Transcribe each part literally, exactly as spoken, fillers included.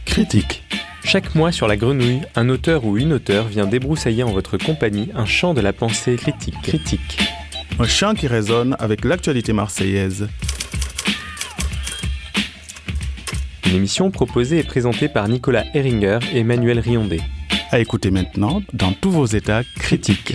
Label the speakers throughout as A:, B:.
A: Critique.
B: Chaque mois sur La Grenouille, un auteur ou une auteure vient débroussailler en votre compagnie un champ de la pensée critique. Critique.
A: Un champ qui résonne avec l'actualité marseillaise.
B: Une émission proposée et présentée par Nicolas Heringer et Emmanuel Riondé.
A: À écouter maintenant dans tous vos états critiques.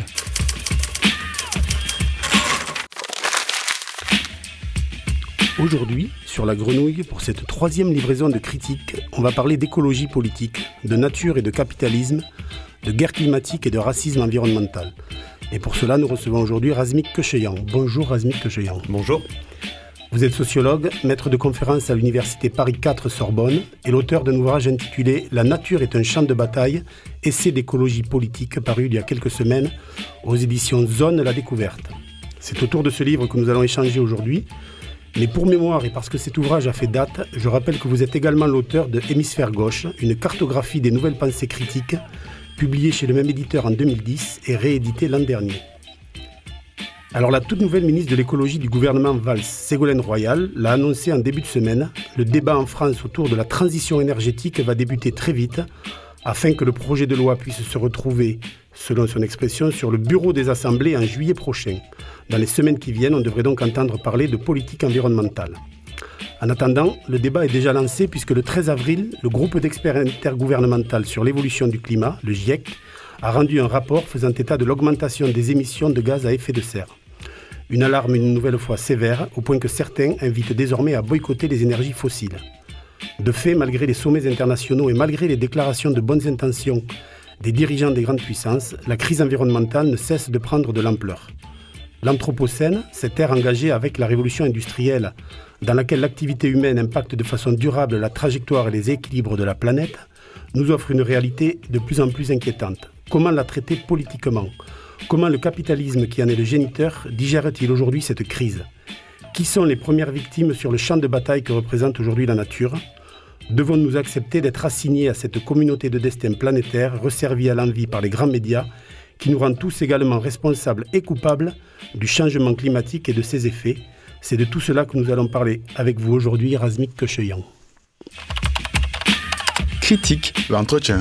C: Aujourd'hui, sur La Grenouille, pour cette troisième livraison de critiques, on va parler d'écologie politique, de nature et de capitalisme, de guerre climatique et de racisme environnemental. Et pour cela, nous recevons aujourd'hui Razmik Kecheyan. Bonjour Razmik Kecheyan.
D: Bonjour.
C: Vous êtes sociologue, maître de conférence à l'université Paris quatre Sorbonne et l'auteur d'un ouvrage intitulé « La nature est un champ de bataille, essai d'écologie politique » paru il y a quelques semaines aux éditions Zone La Découverte. C'est autour de ce livre que nous allons échanger aujourd'hui. Mais pour mémoire et parce que cet ouvrage a fait date, je rappelle que vous êtes également l'auteur de Hémisphère Gauche, une cartographie des nouvelles pensées critiques, publiée chez le même éditeur en deux mille dix et rééditée l'an dernier. Alors la toute nouvelle ministre de l'écologie du gouvernement Valls, Ségolène Royal, l'a annoncé en début de semaine. Le débat en France autour de la transition énergétique va débuter très vite, afin que le projet de loi puisse se retrouver, selon son expression, sur le bureau des assemblées en juillet prochain. Dans les semaines qui viennent, on devrait donc entendre parler de politique environnementale. En attendant, le débat est déjà lancé puisque le treize avril, le groupe d'experts intergouvernemental sur l'évolution du climat, le GIEC, a rendu un rapport faisant état de l'augmentation des émissions de gaz à effet de serre. Une alarme une nouvelle fois sévère, au point que certains invitent désormais à boycotter les énergies fossiles. De fait, malgré les sommets internationaux et malgré les déclarations de bonnes intentions des dirigeants des grandes puissances, la crise environnementale ne cesse de prendre de l'ampleur. L'Anthropocène, cette ère engagée avec la révolution industrielle, dans laquelle l'activité humaine impacte de façon durable la trajectoire et les équilibres de la planète, nous offre une réalité de plus en plus inquiétante. Comment la traiter politiquement ? Comment le capitalisme, qui en est le géniteur, digère-t-il aujourd'hui cette crise ? Qui sont les premières victimes sur le champ de bataille que représente aujourd'hui la nature ? Devons-nous accepter d'être assignés à cette communauté de destin planétaire, resservie à l'envi par les grands médias, qui nous rend tous également responsables et coupables du changement climatique et de ses effets ? C'est de tout cela que nous allons parler avec vous aujourd'hui, Razmik Kecheyan.
B: Critique.
A: L'entretien.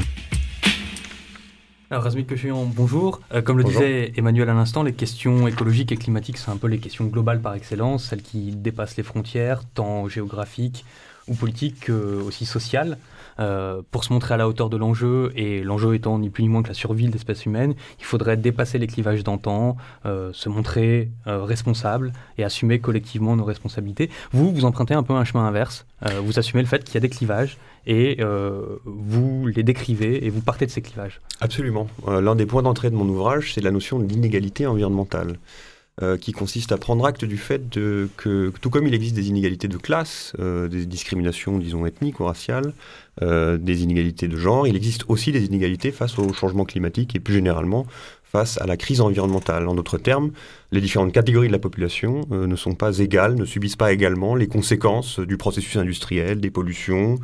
E: Alors Razmik Kecheyan, bonjour. Euh, comme le
D: Bonjour.
E: disait Emmanuel à l'instant, les questions écologiques et climatiques, c'est un peu les questions globales par excellence, celles qui dépassent les frontières, tant géographiques ou politiques que aussi sociales. Euh, pour se montrer à la hauteur de l'enjeu, et l'enjeu étant ni plus ni moins que la survie de l'espèce humaine, il faudrait dépasser les clivages d'antan, euh, se montrer euh, responsable et assumer collectivement nos responsabilités. Vous, vous empruntez un peu un chemin inverse, euh, vous assumez le fait qu'il y a des clivages et euh, vous les décrivez et vous partez de ces clivages.
D: Absolument. Euh, l'un des points d'entrée de mon ouvrage, c'est la notion d'inégalité environnementale. Euh, qui consiste à prendre acte du fait de, que, tout comme il existe des inégalités de classe, euh, des discriminations, disons, ethniques ou raciales, euh, des inégalités de genre, il existe aussi des inégalités face au changement climatique et plus généralement face à la crise environnementale. En d'autres termes, les différentes catégories de la population euh, ne sont pas égales, ne subissent pas également les conséquences du processus industriel, des pollutions,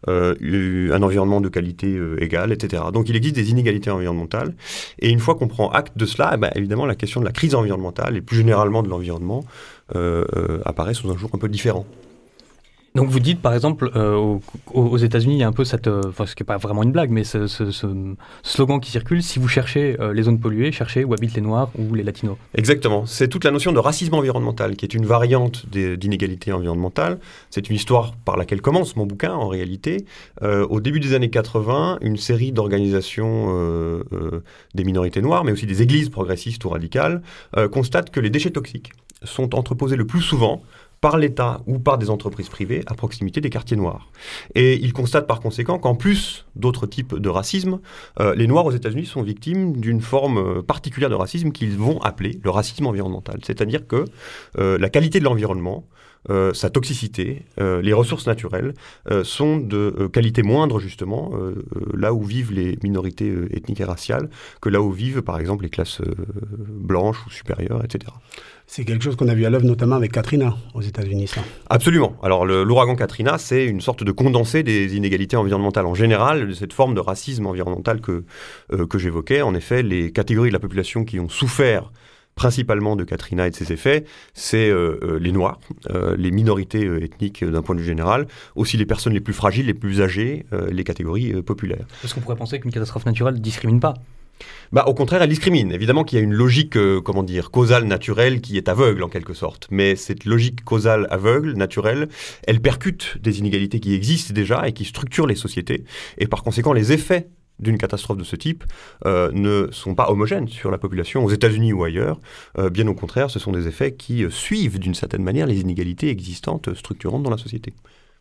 D: euh, un environnement de qualité euh, égale, et cetera. Donc il existe des inégalités environnementales. Et une fois qu'on prend acte de cela, eh ben, évidemment, la question de la crise environnementale et plus généralement de l'environnement euh, euh, apparaît sous un jour un peu différent.
E: Donc vous dites par exemple, euh, aux, aux États-Unis, il y a un peu cette, euh, enfin ce qui n'est pas vraiment une blague, mais ce, ce, ce slogan qui circule, si vous cherchez euh, les zones polluées, cherchez où habitent les Noirs ou les Latinos.
D: Exactement, c'est toute la notion de racisme environnemental qui est une variante des, d'inégalité environnementale. C'est une histoire par laquelle commence mon bouquin en réalité. Euh, au début des années quatre-vingts, une série d'organisations euh, euh, des minorités noires, mais aussi des églises progressistes ou radicales, euh, constatent que les déchets toxiques sont entreposés le plus souvent par l'État ou par des entreprises privées à proximité des quartiers noirs. Et ils constatent par conséquent qu'en plus d'autres types de racisme, euh, les Noirs aux États-Unis sont victimes d'une forme particulière de racisme qu'ils vont appeler le racisme environnemental. C'est-à-dire que euh, la qualité de l'environnement, Euh, sa toxicité, euh, les ressources naturelles euh, sont de euh, qualité moindre justement euh, euh, là où vivent les minorités euh, ethniques et raciales que là où vivent par exemple les classes euh, blanches ou supérieures, et cetera.
C: C'est quelque chose qu'on a vu à l'œuvre notamment avec Katrina aux États-Unis, ça.
D: Absolument. Alors le, l'ouragan Katrina, c'est une sorte de condensé des inégalités environnementales en général, de cette forme de racisme environnemental que, euh, que j'évoquais. En effet, les catégories de la population qui ont souffert principalement de Katrina et de ses effets, c'est euh, euh, les Noirs, euh, les minorités euh, ethniques euh, d'un point de vue général, aussi les personnes les plus fragiles, les plus âgées, euh, les catégories euh, populaires.
E: Parce qu'on pourrait penser qu'une catastrophe naturelle ne discrimine pas.
D: Bah, au contraire, elle discrimine. Évidemment qu'il y a une logique, euh, comment dire, causale, naturelle, qui est aveugle en quelque sorte. Mais cette logique causale, aveugle, naturelle, elle percute des inégalités qui existent déjà et qui structurent les sociétés. Et par conséquent, les effets d'une catastrophe de ce type euh, ne sont pas homogènes sur la population, aux États-Unis ou ailleurs. Euh, bien au contraire, ce sont des effets qui euh, suivent d'une certaine manière les inégalités existantes euh, structurantes dans la société.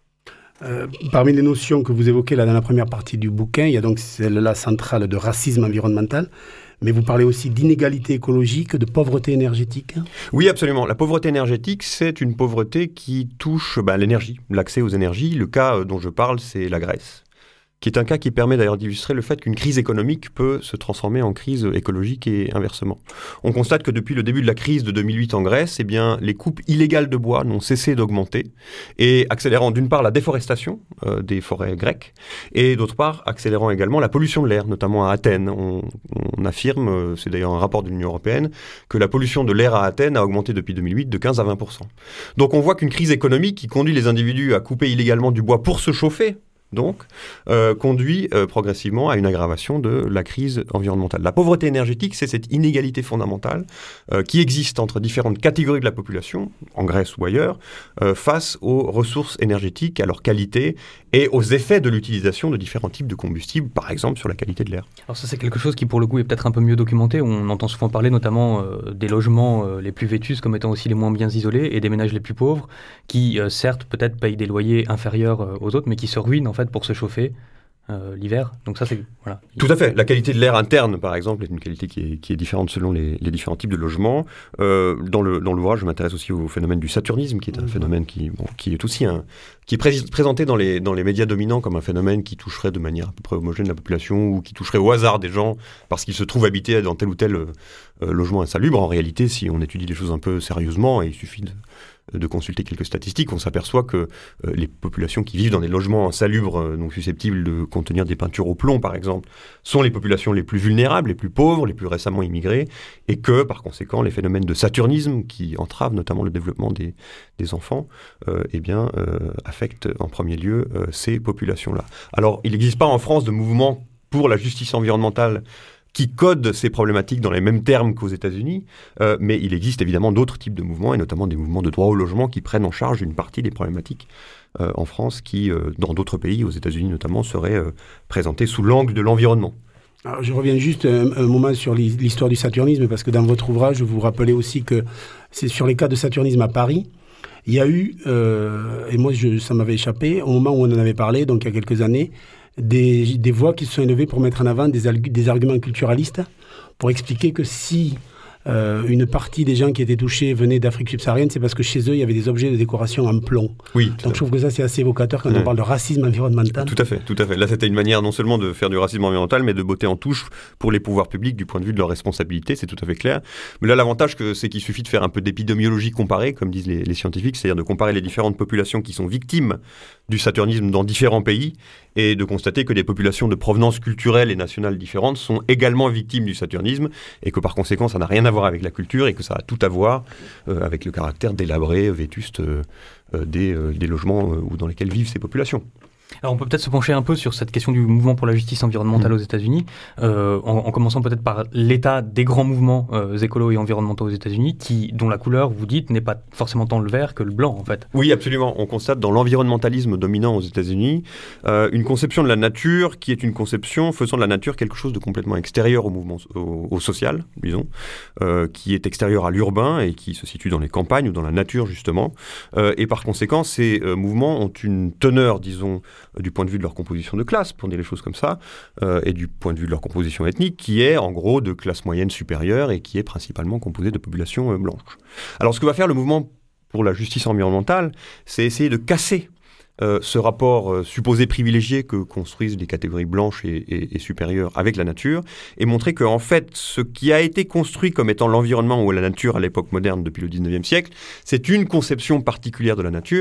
C: Euh, parmi les notions que vous évoquez là dans la première partie du bouquin, il y a donc celle-là centrale de racisme environnemental, mais vous parlez aussi d'inégalité écologique, de pauvreté énergétique.
D: Oui, absolument. La pauvreté énergétique, c'est une pauvreté qui touche bah, l'énergie, l'accès aux énergies. Le cas euh, dont je parle, c'est la Grèce, qui est un cas qui permet d'ailleurs d'illustrer le fait qu'une crise économique peut se transformer en crise écologique et inversement. On constate que depuis le début de la crise de deux mille huit en Grèce, eh bien, les coupes illégales de bois n'ont cessé d'augmenter, et accélérant d'une part la déforestation euh, des forêts grecques, et d'autre part accélérant également la pollution de l'air, notamment à Athènes. On, on affirme, euh, c'est d'ailleurs un rapport de l'Union européenne, que la pollution de l'air à Athènes a augmenté depuis deux mille huit de quinze à vingt pour cent. Donc on voit qu'une crise économique qui conduit les individus à couper illégalement du bois pour se chauffer, donc, euh, conduit euh, progressivement à une aggravation de la crise environnementale. La pauvreté énergétique, c'est cette inégalité fondamentale euh, qui existe entre différentes catégories de la population, en Grèce ou ailleurs, euh, face aux ressources énergétiques, à leur qualité et aux effets de l'utilisation de différents types de combustibles, par exemple sur la qualité de l'air.
E: Alors ça, c'est quelque chose qui, pour le coup, est peut-être un peu mieux documenté. On entend souvent parler notamment euh, des logements euh, les plus vétustes comme étant aussi les moins bien isolés, et des ménages les plus pauvres qui, euh, certes, peut-être payent des loyers inférieurs euh, aux autres, mais qui se ruinent en fait pour se chauffer euh, l'hiver. Donc ça, c'est... Voilà.
D: Tout à fait. La qualité de l'air interne, par exemple, est une qualité qui est, qui est différente selon les, les différents types de logements. Euh, dans, le, dans l'ouvrage, je m'intéresse aussi au phénomène du saturnisme, qui est un mmh. phénomène qui, bon, qui est aussi un... qui est pré- présenté dans les, dans les médias dominants comme un phénomène qui toucherait de manière à peu près homogène la population, ou qui toucherait au hasard des gens parce qu'ils se trouvent habités dans tel ou tel euh, logement insalubre. En réalité, si on étudie les choses un peu sérieusement, et il suffit de de consulter quelques statistiques, on s'aperçoit que euh, les populations qui vivent dans des logements insalubres, euh, donc susceptibles de contenir des peintures au plomb, par exemple, sont les populations les plus vulnérables, les plus pauvres, les plus récemment immigrées, et que, par conséquent, les phénomènes de saturnisme, qui entravent notamment le développement des, des enfants, euh, eh bien, euh, affectent en premier lieu euh, ces populations-là. Alors, il n'existe pas en France de mouvement pour la justice environnementale qui code ces problématiques dans les mêmes termes qu'aux États-Unis, euh, mais il existe évidemment d'autres types de mouvements, et notamment des mouvements de droit au logement qui prennent en charge une partie des problématiques euh, en France qui, euh, dans d'autres pays, aux États-Unis notamment, seraient euh, présentées sous l'angle de l'environnement.
C: Alors, je reviens juste un, un moment sur l'histoire du saturnisme, parce que dans votre ouvrage, vous rappelez aussi que c'est sur les cas de saturnisme à Paris. Il y a eu, euh, et moi je, ça m'avait échappé, au moment où on en avait parlé, donc il y a quelques années, Des, des voix qui se sont élevées pour mettre en avant des, des arguments culturalistes, pour expliquer que si euh, une partie des gens qui étaient touchés venaient d'Afrique subsaharienne, c'est parce que chez eux, il y avait des objets de décoration en plomb.
D: Oui.
C: Donc je trouve que ça, c'est assez évocateur quand mmh. on parle de racisme environnemental.
D: Tout à fait, tout à fait. Là, c'était une manière non seulement de faire du racisme environnemental, mais de botter en touche pour les pouvoirs publics du point de vue de leur responsabilité, c'est tout à fait clair. Mais là, l'avantage, que, c'est qu'il suffit de faire un peu d'épidémiologie comparée, comme disent les, les scientifiques, c'est-à-dire de comparer les différentes populations qui sont victimes du saturnisme dans différents pays, et de constater que des populations de provenance culturelle et nationale différentes sont également victimes du saturnisme, et que par conséquent, ça n'a rien à voir avec la culture, et que ça a tout à voir euh, avec le caractère délabré, vétuste euh, euh, des, euh, des logements euh, dans lesquels vivent ces populations.
E: Alors on peut peut-être se pencher un peu sur cette question du mouvement pour la justice environnementale mmh. aux États-Unis, euh, en, en commençant peut-être par l'état des grands mouvements euh, écolos et environnementaux aux États-Unis, qui, dont la couleur, vous dites, n'est pas forcément tant le vert que le blanc, en fait.
D: Oui, absolument. On constate dans l'environnementalisme dominant aux États-Unis euh, une conception de la nature qui est une conception faisant de la nature quelque chose de complètement extérieur au mouvement au, au social, disons, euh, qui est extérieur à l'urbain et qui se situe dans les campagnes ou dans la nature, justement. Euh, et par conséquent, ces euh, mouvements ont une teneur, disons, du point de vue de leur composition de classe, pour dire les choses comme ça, euh, et du point de vue de leur composition ethnique, qui est en gros de classe moyenne supérieure et qui est principalement composée de populations euh, blanches. Alors ce que va faire le mouvement pour la justice environnementale, c'est essayer de casser euh, ce rapport euh, supposé privilégié que construisent les catégories blanches et, et, et supérieures avec la nature, et montrer que en fait, ce qui a été construit comme étant l'environnement ou la nature à l'époque moderne depuis le dix-neuvième siècle, c'est une conception particulière de la nature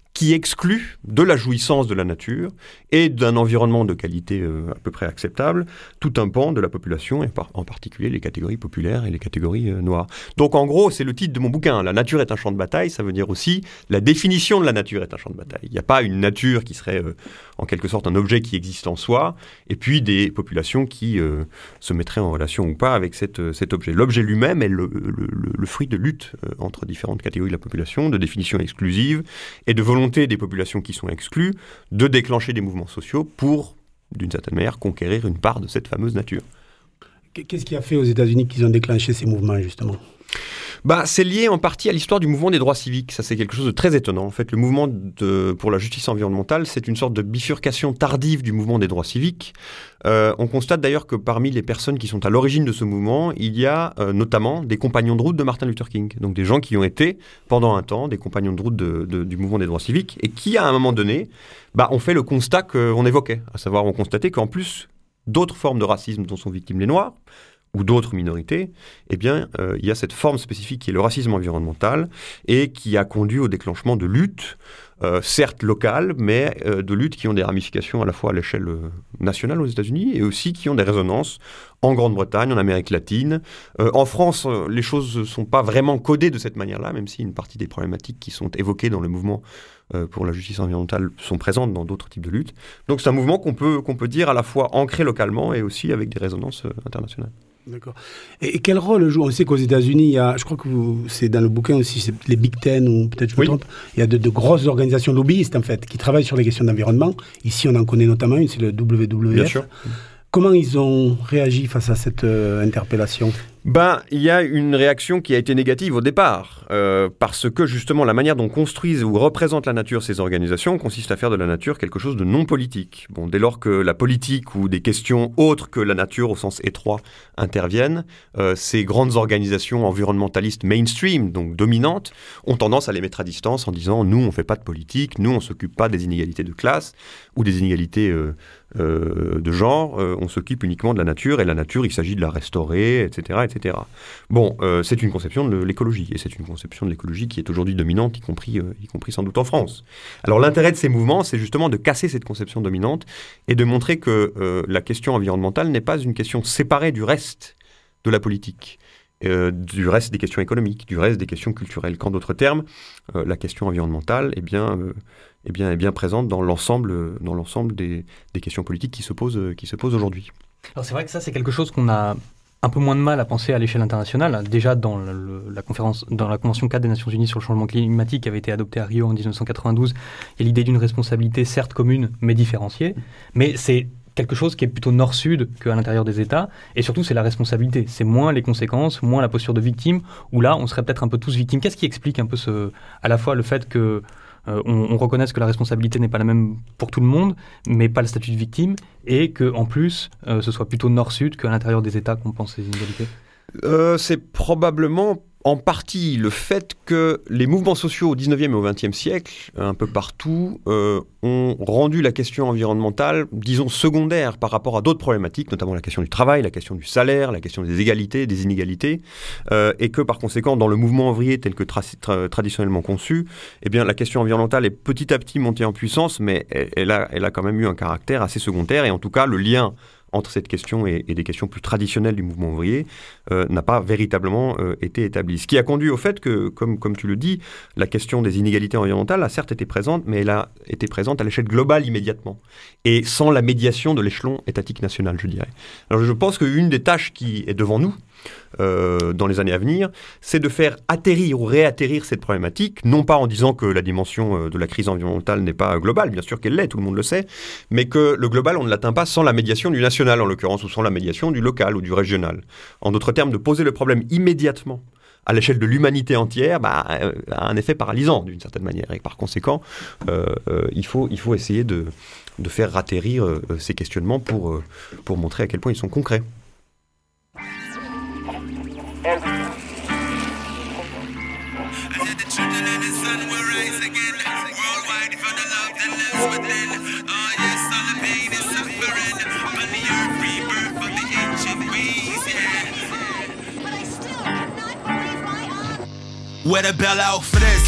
D: qui exclut de la jouissance de la nature et d'un environnement de qualité euh, à peu près acceptable tout un pan de la population, et par, en particulier les catégories populaires et les catégories euh, noires. Donc en gros, c'est le titre de mon bouquin. La nature est un champ de bataille, ça veut dire aussi la définition de la nature est un champ de bataille. Il n'y a pas une nature qui serait euh, en quelque sorte un objet qui existe en soi, et puis des populations qui euh, se mettraient en relation ou pas avec cette, euh, cet objet. L'objet lui-même est le, le, le, le fruit de lutte euh, entre différentes catégories de la population, de définition exclusive et de volonté des populations qui sont exclues de déclencher des mouvements sociaux pour, d'une certaine manière, conquérir une part de cette fameuse nature.
C: Qu'est-ce qui a fait aux États-Unis qu'ils ont déclenché ces mouvements, justement ?
D: Bah, c'est lié en partie à l'histoire du mouvement des droits civiques. Ça, c'est quelque chose de très étonnant. En fait, le mouvement de, pour la justice environnementale, c'est une sorte de bifurcation tardive du mouvement des droits civiques. Euh, on constate d'ailleurs que parmi les personnes qui sont à l'origine de ce mouvement, il y a euh, notamment des compagnons de route de Martin Luther King. Donc des gens qui ont été, pendant un temps, des compagnons de route de, de, du mouvement des droits civiques et qui, à un moment donné, bah, ont fait le constat qu'on évoquait. À savoir, ont constaté qu'en plus d'autres formes de racisme dont sont victimes les Noirs, ou d'autres minorités, eh bien, euh, il y a cette forme spécifique qui est le racisme environnemental et qui a conduit au déclenchement de luttes, euh, certes locales, mais euh, de luttes qui ont des ramifications à la fois à l'échelle euh, nationale aux États-Unis et aussi qui ont des résonances en Grande-Bretagne, en Amérique latine. Euh, en France, euh, les choses ne sont pas vraiment codées de cette manière-là, même si une partie des problématiques qui sont évoquées dans le mouvement euh, pour la justice environnementale sont présentes dans d'autres types de luttes. Donc c'est un mouvement qu'on peut, qu'on peut dire à la fois ancré localement et aussi avec des résonances euh, internationales.
C: D'accord. Et, et quel rôle joue ? On sait qu'aux États-Unis, il y a, je crois que vous, c'est dans le bouquin aussi, c'est les Big Ten, ou peut-être je me
D: oui.
C: trompe, il y a de, de grosses organisations lobbyistes, en fait, qui travaillent sur les questions d'environnement. Ici, on en connaît notamment une, c'est le W W F.
D: Bien sûr.
C: Comment ils ont réagi face à cette euh, interpellation ?
D: Ben, il y a une réaction qui a été négative au départ, euh, parce que justement la manière dont construisent ou représentent la nature ces organisations consiste à faire de la nature quelque chose de non politique. Bon, dès lors que la politique ou des questions autres que la nature au sens étroit interviennent, euh, ces grandes organisations environnementalistes mainstream, donc dominantes, ont tendance à les mettre à distance en disant « nous, on ne fait pas de politique, nous, on ne s'occupe pas des inégalités de classe ou des inégalités euh, euh, de genre, euh, on s'occupe uniquement de la nature, et la nature, il s'agit de la restaurer, et cetera et cetera. Bon, euh, c'est une conception de l'écologie, et c'est une conception de l'écologie qui est aujourd'hui dominante, y compris, euh, y compris sans doute en France. Alors l'intérêt de ces mouvements, c'est justement de casser cette conception dominante et de montrer que euh, la question environnementale n'est pas une question séparée du reste de la politique, euh, du reste des questions économiques, du reste des questions culturelles. Qu'en d'autres termes, euh, la question environnementale est bien, euh, est bien, est bien présente dans l'ensemble, dans l'ensemble des, des questions politiques qui se posent, qui se posent aujourd'hui.
E: Alors c'est vrai que ça, c'est quelque chose qu'on a un peu moins de mal à penser à l'échelle internationale. Déjà, dans, le, la, conférence, dans la Convention cadre des Nations Unies sur le changement climatique qui avait été adoptée à Rio en dix-neuf cent quatre-vingt-douze, il y a l'idée d'une responsabilité certes commune, mais différenciée. Mais c'est quelque chose qui est plutôt nord-sud qu'à l'intérieur des États. Et surtout, c'est la responsabilité. C'est moins les conséquences, moins la posture de victime, où là, on serait peut-être un peu tous victimes. Qu'est-ce qui explique un peu ce, à la fois le fait que Euh, on, on reconnaisse que la responsabilité n'est pas la même pour tout le monde, mais pas le statut de victime, et qu'en plus, euh, ce soit plutôt nord-sud qu'à l'intérieur des États qu'on pense ces inégalités ?
D: euh, C'est probablement en partie le fait que les mouvements sociaux au dix-neuvième et au vingtième siècle, un peu partout, euh, ont rendu la question environnementale, disons, secondaire par rapport à d'autres problématiques, notamment la question du travail, la question du salaire, la question des égalités, des inégalités, euh, et que par conséquent, dans le mouvement ouvrier tel que tra- tra- traditionnellement conçu, eh bien, la question environnementale est petit à petit montée en puissance, mais elle, elle, a, elle a quand même eu un caractère assez secondaire, et en tout cas, le lien entre cette question et, et des questions plus traditionnelles du mouvement ouvrier euh, n'a pas véritablement euh, été établi. Ce qui a conduit au fait que, comme, comme tu le dis, la question des inégalités environnementales a certes été présente, mais elle a été présente à l'échelle globale immédiatement, et sans la médiation de l'échelon étatique national, je dirais. Alors je pense qu'une des tâches qui est devant nous, Euh, dans les années à venir, c'est de faire atterrir ou réatterrir cette problématique, non pas en disant que la dimension euh, de la crise environnementale n'est pas globale, bien sûr qu'elle l'est, tout le monde le sait, mais que le global, on ne l'atteint pas sans la médiation du national, en l'occurrence, ou sans la médiation du local ou du régional. En d'autres termes, de poser le problème immédiatement à l'échelle de l'humanité entière, bah, euh, a un effet paralysant, d'une certaine manière. Et par conséquent, euh, euh, il faut, il faut essayer de, de faire atterrir euh, ces questionnements pour, euh, pour montrer à quel point ils sont concrets.
F: Where the bell out for this?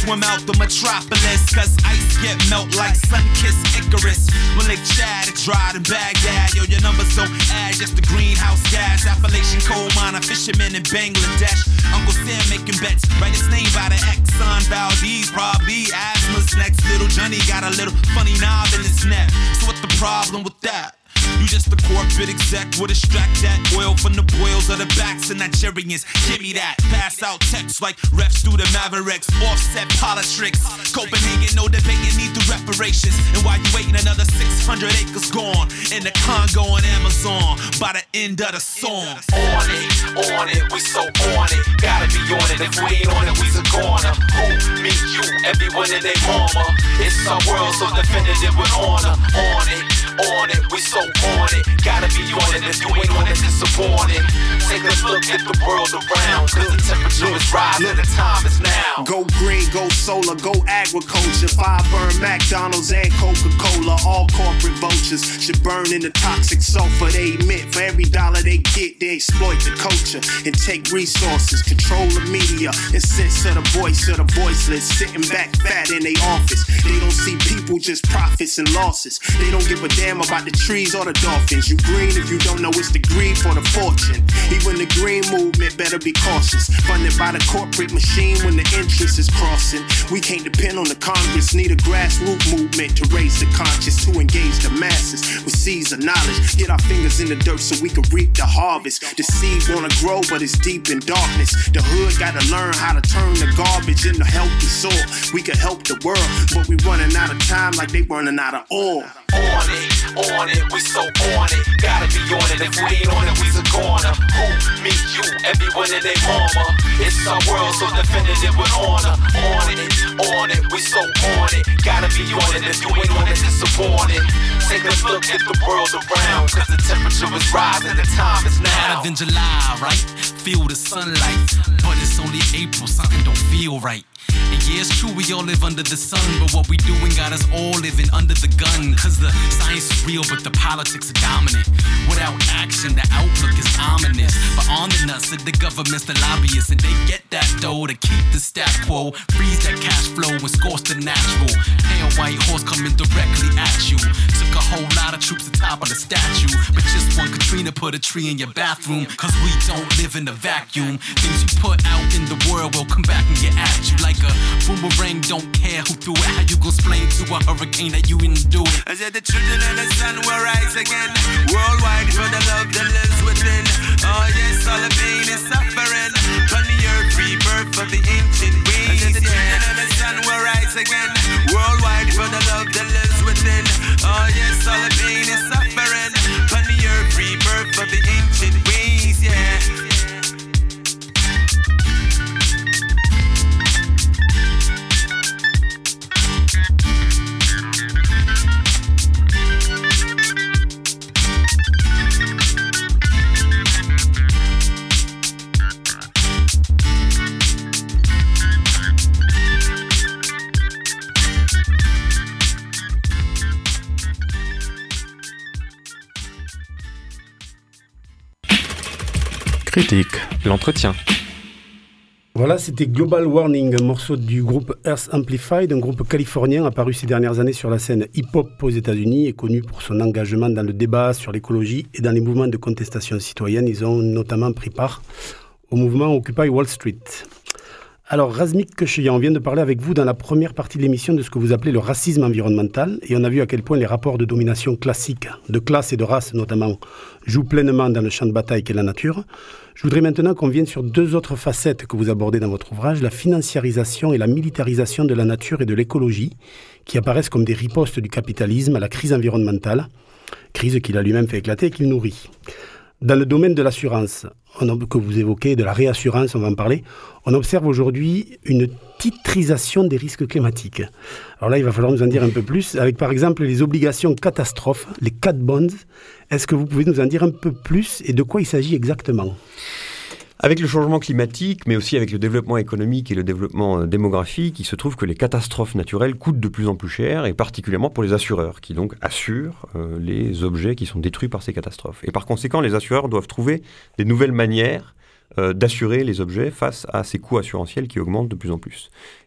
F: swim out the metropolis, cause ice get melt like sun-kissed Icarus. When Lake Chad, it's dry in Baghdad. Yo, your numbers don't add, just the greenhouse gas. Appalachian coal miner, fishermen in Bangladesh. Uncle Sam making bets, write his name by the Exxon Valdez. Probably asthma's next. Little Johnny got a little funny knob in his neck. So what the problem with that? You just a corporate exec would extract that oil from the boils of the backs of Nigerians. Give me that. Pass out texts like refs through the Mavericks. Offset politics. Copenhagen, no debating, need the reparations. And while you waiting, another six hundred acres gone in the Congo and Amazon by the end of the song.
G: On it, on it, we so on it. Gotta be on it, if we ain't on it, we's a goner. Who, me, you, everyone in their mama. It's our world, so definitive with honor. On it, on it, we so on it. Gotta be on it, if you ain't on it, disappointed. Take a look at the world around, cause the temperature is rising, the time is now.
H: Go green, go solar, go agriculture. Fire burn McDonald's and Coca-Cola. All corporate vultures should burn in the toxic sulfur they emit. For every dollar they get, they exploit the culture and take resources, control the media, and censor the voice of the voiceless. Sitting back fat in their office, they don't see people, just profits and losses. They don't give a damn about the trees or the dolphins. You green if you don't know it's the greed for the fortune. Even the green movement better be cautious. Funded by the corporate machine when the interest is crossing. We can't depend on the Congress, need a grassroots movement to raise the conscious, to engage the masses with seeds of knowledge. Get our fingers in the dirt so we can reap the harvest. The seed wanna grow but it's deep in darkness. The hood gotta learn how to turn the garbage into healthy soil. We can help the world, but we running out of time like they running out of oil.
G: On it, on it, we so on it. Gotta be on it, if we ain't on it, we's a goner. Who, me, you, everyone in their mama. It's our world, so definitive with honor. On it, on it, we so on it. Gotta be on it, if you ain't on it, disappointed. Take a look at the world around, cause the temperature is rising, the time is now.
F: Out of in July, right? Feel the sunlight, but it's only April, something don't feel right. And yeah, it's true, we all live under the sun, but what we doing got us all living under the gun. Cause the science is real, but the politics are dominant. Without action, the outlook is ominous. But on the nuts of the government's the lobbyists, and they get that dough to keep the stat quo. Freeze that cash flow and scorch the natural. Pale white horse coming directly at you. Took a whole lot of troops to top of the statue, but just one Katrina put a tree in your bathroom. Cause we don't live in a vacuum. Things you put out in the world will come back and get at you like a boomerang. Don't care who threw it. How you gon' explain to a hurricane that you didn't do it? I said the children of the sun will rise again. Worldwide for the love that lives within. Oh yes, all the pain and suffering. On the earth, rebirth of the ancient ways. I said the children of the sun will rise again. Worldwide for the love that lives within. Oh yes, all the pain and suffering. On the earth, rebirth of the ancient ways. Yeah.
B: Critique, l'entretien.
C: Voilà, c'était Global Warning, un morceau du groupe Earth Amplified, un groupe californien apparu ces dernières années sur la scène hip-hop aux États-Unis et connu pour son engagement dans le débat sur l'écologie et dans les mouvements de contestation citoyenne. Ils ont notamment pris part au mouvement Occupy Wall Street. Alors, Razmik Kecheyan, on vient de parler avec vous dans la première partie de l'émission de ce que vous appelez le racisme environnemental, et on a vu à quel point les rapports de domination classiques, de classe et de race notamment, jouent pleinement dans le champ de bataille qu'est la nature. Je voudrais maintenant qu'on vienne sur deux autres facettes que vous abordez dans votre ouvrage, la financiarisation et la militarisation de la nature et de l'écologie, qui apparaissent comme des ripostes du capitalisme à la crise environnementale, crise qu'il a lui-même fait éclater et qu'il nourrit. Dans le domaine de l'assurance, on, que vous évoquez, de la réassurance, on va en parler, on observe aujourd'hui une titrisation des risques climatiques. Alors là, il va falloir nous en dire un peu plus, avec par exemple les obligations catastrophes, les cat bonds. Est-ce que vous pouvez nous en dire un peu plus et de quoi il s'agit exactement ?
D: Avec le changement climatique, mais aussi avec le développement économique et le développement euh, démographique, il se trouve que les catastrophes naturelles coûtent de plus en plus cher, et particulièrement pour les assureurs, qui donc assurent euh, les objets qui sont détruits par ces catastrophes. Et par conséquent, les assureurs doivent trouver des nouvelles manières euh, d'assurer les objets face à ces coûts assurantiels qui augmentent de plus en plus.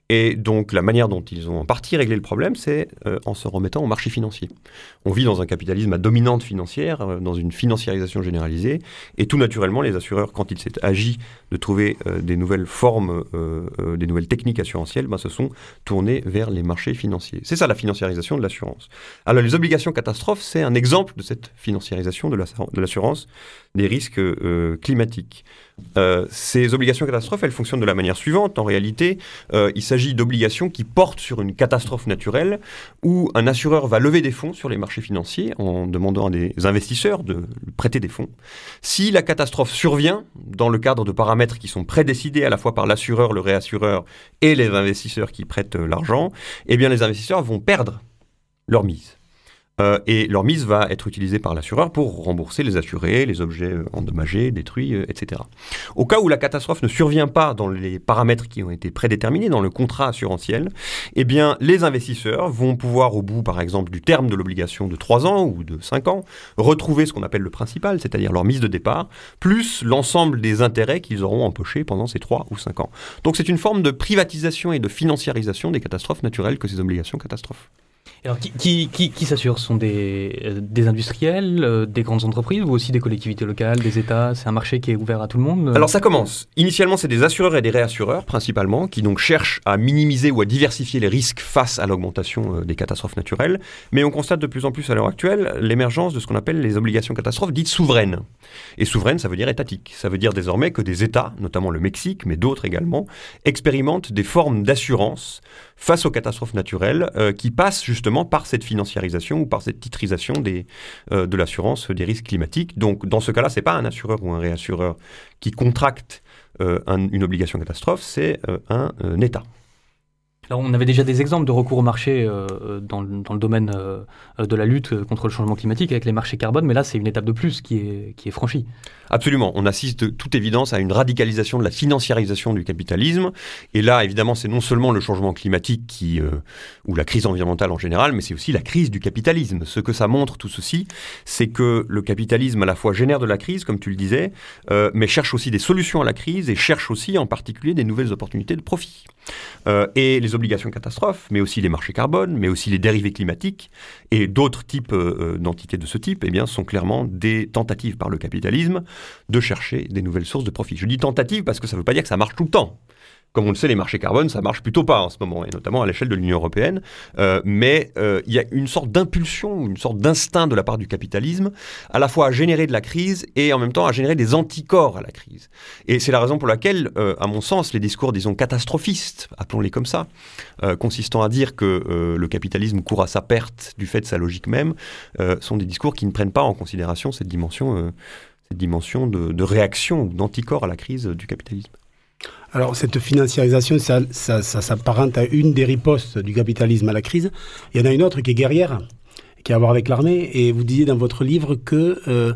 D: Et donc, la manière dont ils ont en partie réglé le problème, c'est euh, en se remettant au marché financier. On vit dans un capitalisme à dominante financière, euh, dans une financiarisation généralisée, et tout naturellement, les assureurs, quand il s'est agi de trouver euh, des nouvelles formes, euh, euh, des nouvelles techniques assurantielles, ben, se sont tournés vers les marchés financiers. C'est ça, la financiarisation de l'assurance. Alors, les obligations catastrophes, c'est un exemple de cette financiarisation de, la, de l'assurance des risques euh, climatiques. Euh, ces obligations catastrophes, elles fonctionnent de la manière suivante. En réalité, euh, il s'agit d'obligations qui portent sur une catastrophe naturelle où un assureur va lever des fonds sur les marchés financiers en demandant à des investisseurs de prêter des fonds. Si la catastrophe survient dans le cadre de paramètres qui sont prédécidés à la fois par l'assureur, le réassureur et les investisseurs qui prêtent l'argent, eh bien les investisseurs vont perdre leur mise. Euh, et leur mise va être utilisée par l'assureur pour rembourser les assurés, les objets endommagés, détruits, euh, et cetera. Au cas où la catastrophe ne survient pas dans les paramètres qui ont été prédéterminés dans le contrat assurantiel, eh bien, les investisseurs vont pouvoir, au bout, par exemple, du terme de l'obligation de trois ans ou de cinq ans, retrouver ce qu'on appelle le principal, c'est-à-dire leur mise de départ, plus l'ensemble des intérêts qu'ils auront empochés pendant ces trois ou cinq ans. Donc, c'est une forme de privatisation et de financiarisation des catastrophes naturelles que ces obligations catastrophes.
E: Alors, qui, qui, qui, qui s'assure? Ce sont des, euh, des industriels, euh, des grandes entreprises ou aussi des collectivités locales, des États? C'est un marché qui est ouvert à tout le monde?
D: Alors ça commence. Initialement, c'est des assureurs et des réassureurs, principalement, qui donc cherchent à minimiser ou à diversifier les risques face à l'augmentation euh, des catastrophes naturelles. Mais on constate de plus en plus à l'heure actuelle l'émergence de ce qu'on appelle les obligations catastrophes dites souveraines. Et souveraines, ça veut dire étatique. Ça veut dire désormais que des États, notamment le Mexique, mais d'autres également, expérimentent des formes d'assurance face aux catastrophes naturelles euh, qui passent justement par cette financiarisation ou par cette titrisation des, euh, de l'assurance des risques climatiques. Donc, dans ce cas-là, ce n'est pas un assureur ou un réassureur qui contracte euh, un, une obligation catastrophe, c'est euh, un, un État.
E: Alors, on avait déjà des exemples de recours au marché euh, dans, dans le domaine euh, de la lutte contre le changement climatique avec les marchés carbone, mais là, c'est une étape de plus qui est, qui est franchie.
D: Absolument. On assiste de toute évidence à une radicalisation de la financiarisation du capitalisme. Et là, évidemment, c'est non seulement le changement climatique qui, euh, ou la crise environnementale en général, mais c'est aussi la crise du capitalisme. Ce que ça montre, tout ceci, c'est que le capitalisme, à la fois, génère de la crise, comme tu le disais, euh, mais cherche aussi des solutions à la crise et cherche aussi, en particulier, des nouvelles opportunités de profit. Euh, et les obligations catastrophes, mais aussi les marchés carbone, mais aussi les dérivés climatiques et d'autres types euh, d'entités de ce type, eh bien, sont clairement des tentatives par le capitalisme de chercher des nouvelles sources de profit. Je dis tentative parce que ça ne veut pas dire que ça marche tout le temps. Comme on le sait, les marchés carbone, ça marche plutôt pas en ce moment, et notamment à l'échelle de l'Union européenne. Euh, mais euh, il y a une sorte d'impulsion, une sorte d'instinct de la part du capitalisme, à la fois à générer de la crise et en même temps à générer des anticorps à la crise. Et c'est la raison pour laquelle, euh, à mon sens, les discours, disons, catastrophistes, appelons-les comme ça, euh, consistant à dire que euh, le capitalisme court à sa perte du fait de sa logique même, euh, sont des discours qui ne prennent pas en considération cette dimension, euh, cette dimension de, de réaction ou d'anticorps à la crise du capitalisme.
C: Alors, cette financiarisation, ça, ça, ça s'apparente à une des ripostes du capitalisme à la crise. Il y en a une autre qui est guerrière, qui a à voir avec l'armée. Et vous disiez dans votre livre que euh,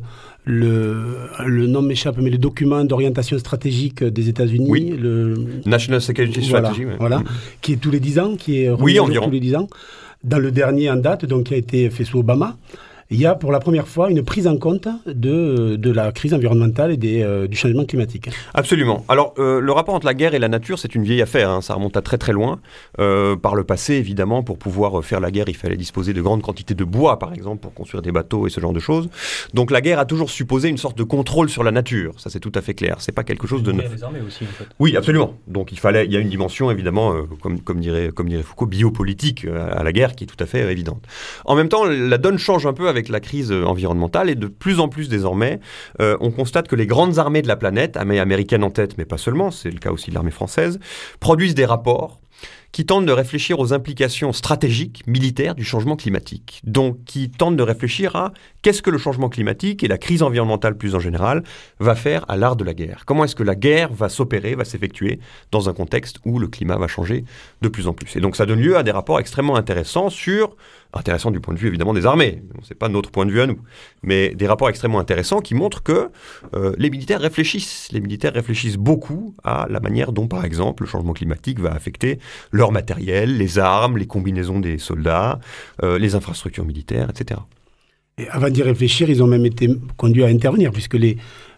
C: le, le nom m'échappe, mais le document d'orientation stratégique des États-Unis,
D: oui.
C: le
D: National Security
C: voilà,
D: Strategy, ouais.
C: voilà,
D: mmh.
C: qui est tous les dix ans, qui est
D: oui, environ.
C: tous les dix ans. Dans le dernier en date, donc qui a été fait sous Obama, il y a pour la première fois une prise en compte de, de la crise environnementale et des, euh, du changement climatique.
D: Absolument. Alors, euh, le rapport entre la guerre et la nature, c'est une vieille affaire. Hein. Ça remonte à très très loin. Euh, par le passé, évidemment, pour pouvoir faire la guerre, il fallait disposer de grandes quantités de bois, par exemple, pour construire des bateaux et ce genre de choses. Donc, la guerre a toujours supposé une sorte de contrôle sur la nature. Ça, c'est tout à fait clair. C'est pas quelque chose de neuf.
E: Les armées aussi, en fait.
D: Oui, absolument. Donc, il fallait, il y a une dimension, évidemment, euh, comme, comme, dirait, comme dirait Foucault, biopolitique euh, à la guerre, qui est tout à fait euh, évidente. En même temps, la donne change un peu avec la crise environnementale. environnementale et de plus en plus désormais, euh, on constate que les grandes armées de la planète, armée américaine en tête, mais pas seulement, c'est le cas aussi de l'armée française, produisent des rapports qui tentent de réfléchir aux implications stratégiques, militaires du changement climatique. Donc, qui tentent de réfléchir à qu'est-ce que le changement climatique et la crise environnementale plus en général va faire à l'art de la guerre. Comment est-ce que la guerre va s'opérer, va s'effectuer dans un contexte où le climat va changer de plus en plus. Et donc, ça donne lieu à des rapports extrêmement intéressants sur, intéressants du point de vue évidemment des armées, c'est pas notre point de vue à nous, mais des rapports extrêmement intéressants qui montrent que euh, les militaires réfléchissent. Les militaires réfléchissent beaucoup à la manière dont, par exemple, le changement climatique va affecter leur matériel, les armes, les combinaisons des soldats, euh, les infrastructures militaires, et cetera.
C: Et avant d'y réfléchir, ils ont même été conduits à intervenir, puisque les,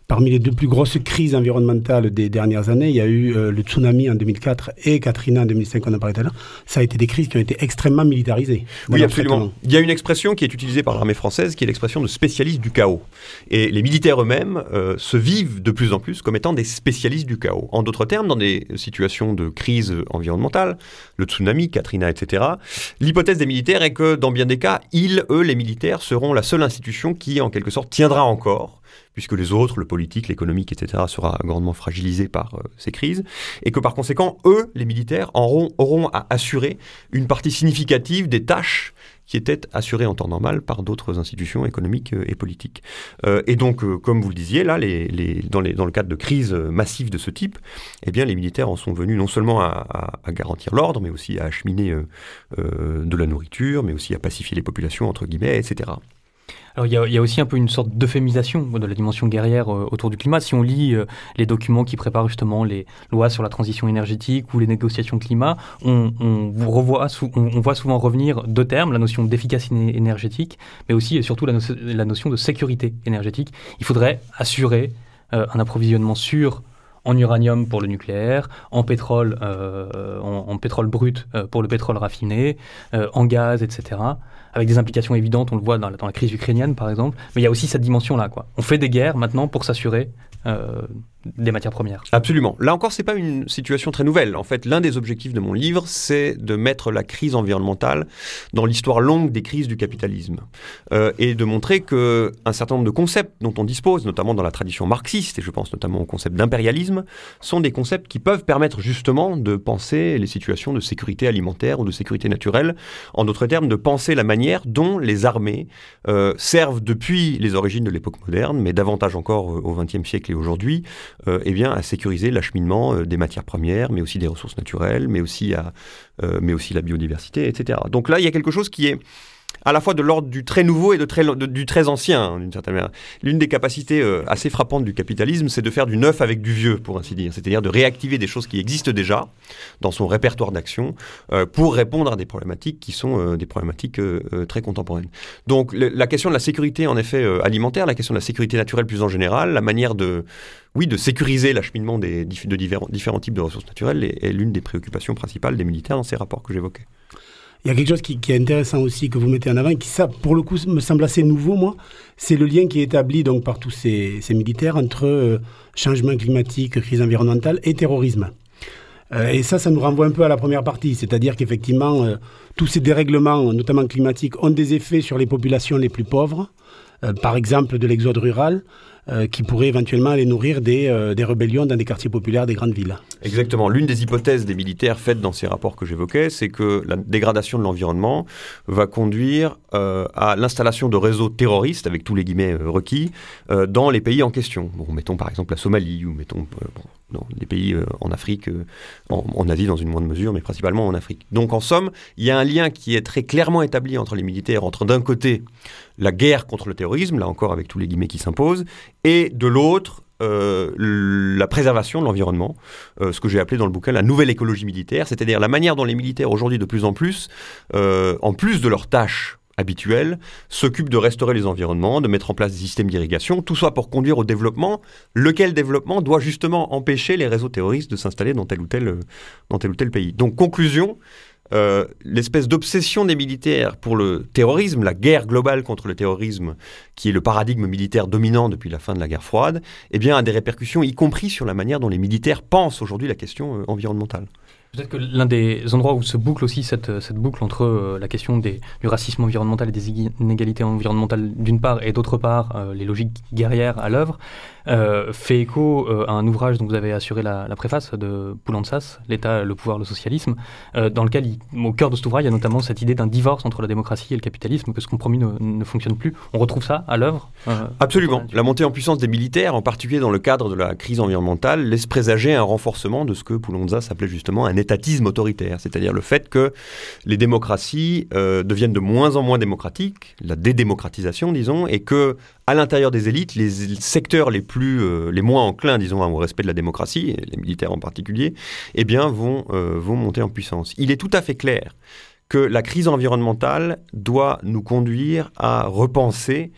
C: parmi les deux plus grosses crises environnementales des dernières années, il y a eu euh, le tsunami en deux mille quatre et Katrina en deux mille cinq, on en parlait tout à l'heure. Ça a été des crises qui ont été extrêmement militarisées.
D: Oui, absolument. Il y a une expression qui est utilisée par l'armée française, qui est l'expression de spécialiste du chaos. Et les militaires eux-mêmes euh, se vivent de plus en plus comme étant des spécialistes du chaos. En d'autres termes, dans des situations de crise environnementale, le tsunami, Katrina, et cetera, l'hypothèse des militaires est que dans bien des cas, ils, eux, les militaires, seront la seule institution qui, en quelque sorte, tiendra encore, puisque les autres, le politique, l'économique, et cetera, sera grandement fragilisé par euh, ces crises, et que par conséquent, eux, les militaires, auront, auront à assurer une partie significative des tâches qui étaient assurées en temps normal par d'autres institutions économiques euh, et politiques. Euh, et donc, euh, comme vous le disiez, là, les, les, dans, les, dans le cadre de crises massives de ce type, eh bien, les militaires en sont venus non seulement à, à, à garantir l'ordre, mais aussi à acheminer euh, euh, de la nourriture, mais aussi à pacifier les populations, entre guillemets, et cetera.
E: Alors il y, y a aussi un peu une sorte d'euphémisation de la dimension guerrière euh, autour du climat. Si on lit euh, les documents qui préparent justement les lois sur la transition énergétique ou les négociations climat, on, on, vous revoit sou- on, on voit souvent revenir deux termes, la notion d'efficacité énergétique, mais aussi et surtout la, no- la notion de sécurité énergétique. Il faudrait assurer euh, un approvisionnement sûr en uranium pour le nucléaire, en pétrole, euh, en, en pétrole brut euh, pour le pétrole raffiné, euh, en gaz, et cetera, avec des implications évidentes, on le voit dans la, dans la crise ukrainienne par exemple, mais il y a aussi cette dimension-là, quoi. On fait des guerres maintenant pour s'assurer euh, des matières premières.
D: Absolument. Là encore, c'est pas une situation très nouvelle. En fait, l'un des objectifs de mon livre, c'est de mettre la crise environnementale dans l'histoire longue des crises du capitalisme euh, et de montrer que un certain nombre de concepts dont on dispose, notamment dans la tradition marxiste, et je pense notamment au concept d'impérialisme, sont des concepts qui peuvent permettre justement de penser les situations de sécurité alimentaire ou de sécurité naturelle. En d'autres termes, de penser la manière dont les armées euh, servent depuis les origines de l'époque moderne, mais davantage encore euh, au vingtième siècle et aujourd'hui, Euh, eh bien, à sécuriser l'acheminement euh, des matières premières, mais aussi des ressources naturelles, mais aussi, à, euh, mais aussi la biodiversité, et cetera. Donc là, il y a quelque chose qui est à la fois de l'ordre du très nouveau et de très, de, du très ancien, hein, d'une certaine manière. L'une des capacités euh, assez frappantes du capitalisme, c'est de faire du neuf avec du vieux, pour ainsi dire. C'est-à-dire de réactiver des choses qui existent déjà dans son répertoire d'action euh, pour répondre à des problématiques qui sont euh, des problématiques euh, euh, très contemporaines. Donc le, la question de la sécurité, en effet, euh, alimentaire, la question de la sécurité naturelle plus en général, la manière de, oui, de sécuriser l'acheminement des, de divers, différents types de ressources naturelles est, est l'une des préoccupations principales des militaires dans ces rapports que j'évoquais.
C: Il y a quelque chose qui, qui est intéressant aussi que vous mettez en avant, qui ça, pour le coup, me semble assez nouveau, moi. C'est le lien qui est établi donc, par tous ces, ces militaires entre euh, changement climatique, crise environnementale et terrorisme. Euh, et ça, ça nous renvoie un peu à la première partie, c'est-à-dire qu'effectivement, euh, tous ces dérèglements, notamment climatiques, ont des effets sur les populations les plus pauvres, euh, par exemple de l'exode rural, Euh, qui pourrait éventuellement aller nourrir des, euh, des rébellions dans des quartiers populaires des grandes villes.
D: Exactement. L'une des hypothèses des militaires faites dans ces rapports que j'évoquais, c'est que la dégradation de l'environnement va conduire euh, à l'installation de réseaux terroristes, avec tous les guillemets euh, requis, euh, dans les pays en question. Bon, mettons par exemple la Somalie, ou mettons euh, bon, non, des pays euh, en Afrique, euh, en, en Asie dans une moindre mesure, mais principalement en Afrique. Donc en somme, il y a un lien qui est très clairement établi entre les militaires, entre d'un côté la guerre contre le terrorisme, là encore avec tous les guillemets qui s'imposent, et de l'autre, euh, la préservation de l'environnement, euh, ce que j'ai appelé dans le bouquin la nouvelle écologie militaire, c'est-à-dire la manière dont les militaires aujourd'hui de plus en plus, euh, en plus de leurs tâches habituelles, s'occupent de restaurer les environnements, de mettre en place des systèmes d'irrigation, tout ça pour conduire au développement, lequel développement doit justement empêcher les réseaux terroristes de s'installer dans tel ou tel, dans tel ou tel pays. Donc conclusion, Euh, l'espèce d'obsession des militaires pour le terrorisme, la guerre globale contre le terrorisme, qui est le paradigme militaire dominant depuis la fin de la guerre froide, eh bien, a des répercussions, y compris sur la manière dont les militaires pensent aujourd'hui la question euh, environnementale.
E: Peut-être que l'un des endroits où se boucle aussi cette, cette boucle entre euh, la question des, du racisme environnemental et des inégalités environnementales d'une part et d'autre part euh, les logiques guerrières à l'œuvre euh, fait écho euh, à un ouvrage dont vous avez assuré la, la préface de Poulantzas, l'État, le pouvoir, le socialisme, euh, dans lequel il, au cœur de cet ouvrage il y a notamment cette idée d'un divorce entre la démocratie et le capitalisme, que ce compromis ne, ne fonctionne plus. On retrouve ça à l'œuvre euh,
D: Absolument. La montée en puissance des militaires, en particulier dans le cadre de la crise environnementale, laisse présager un renforcement de ce que Poulantzas appelait justement un étatisme autoritaire, c'est-à-dire le fait que les démocraties euh, deviennent de moins en moins démocratiques, la dédémocratisation, disons, et que à l'intérieur des élites, les secteurs les plus, euh, les moins enclins, disons, au respect de la démocratie, et les militaires en particulier, eh bien, vont, euh, vont monter en puissance. Il est tout à fait clair que la crise environnementale doit nous conduire à repenser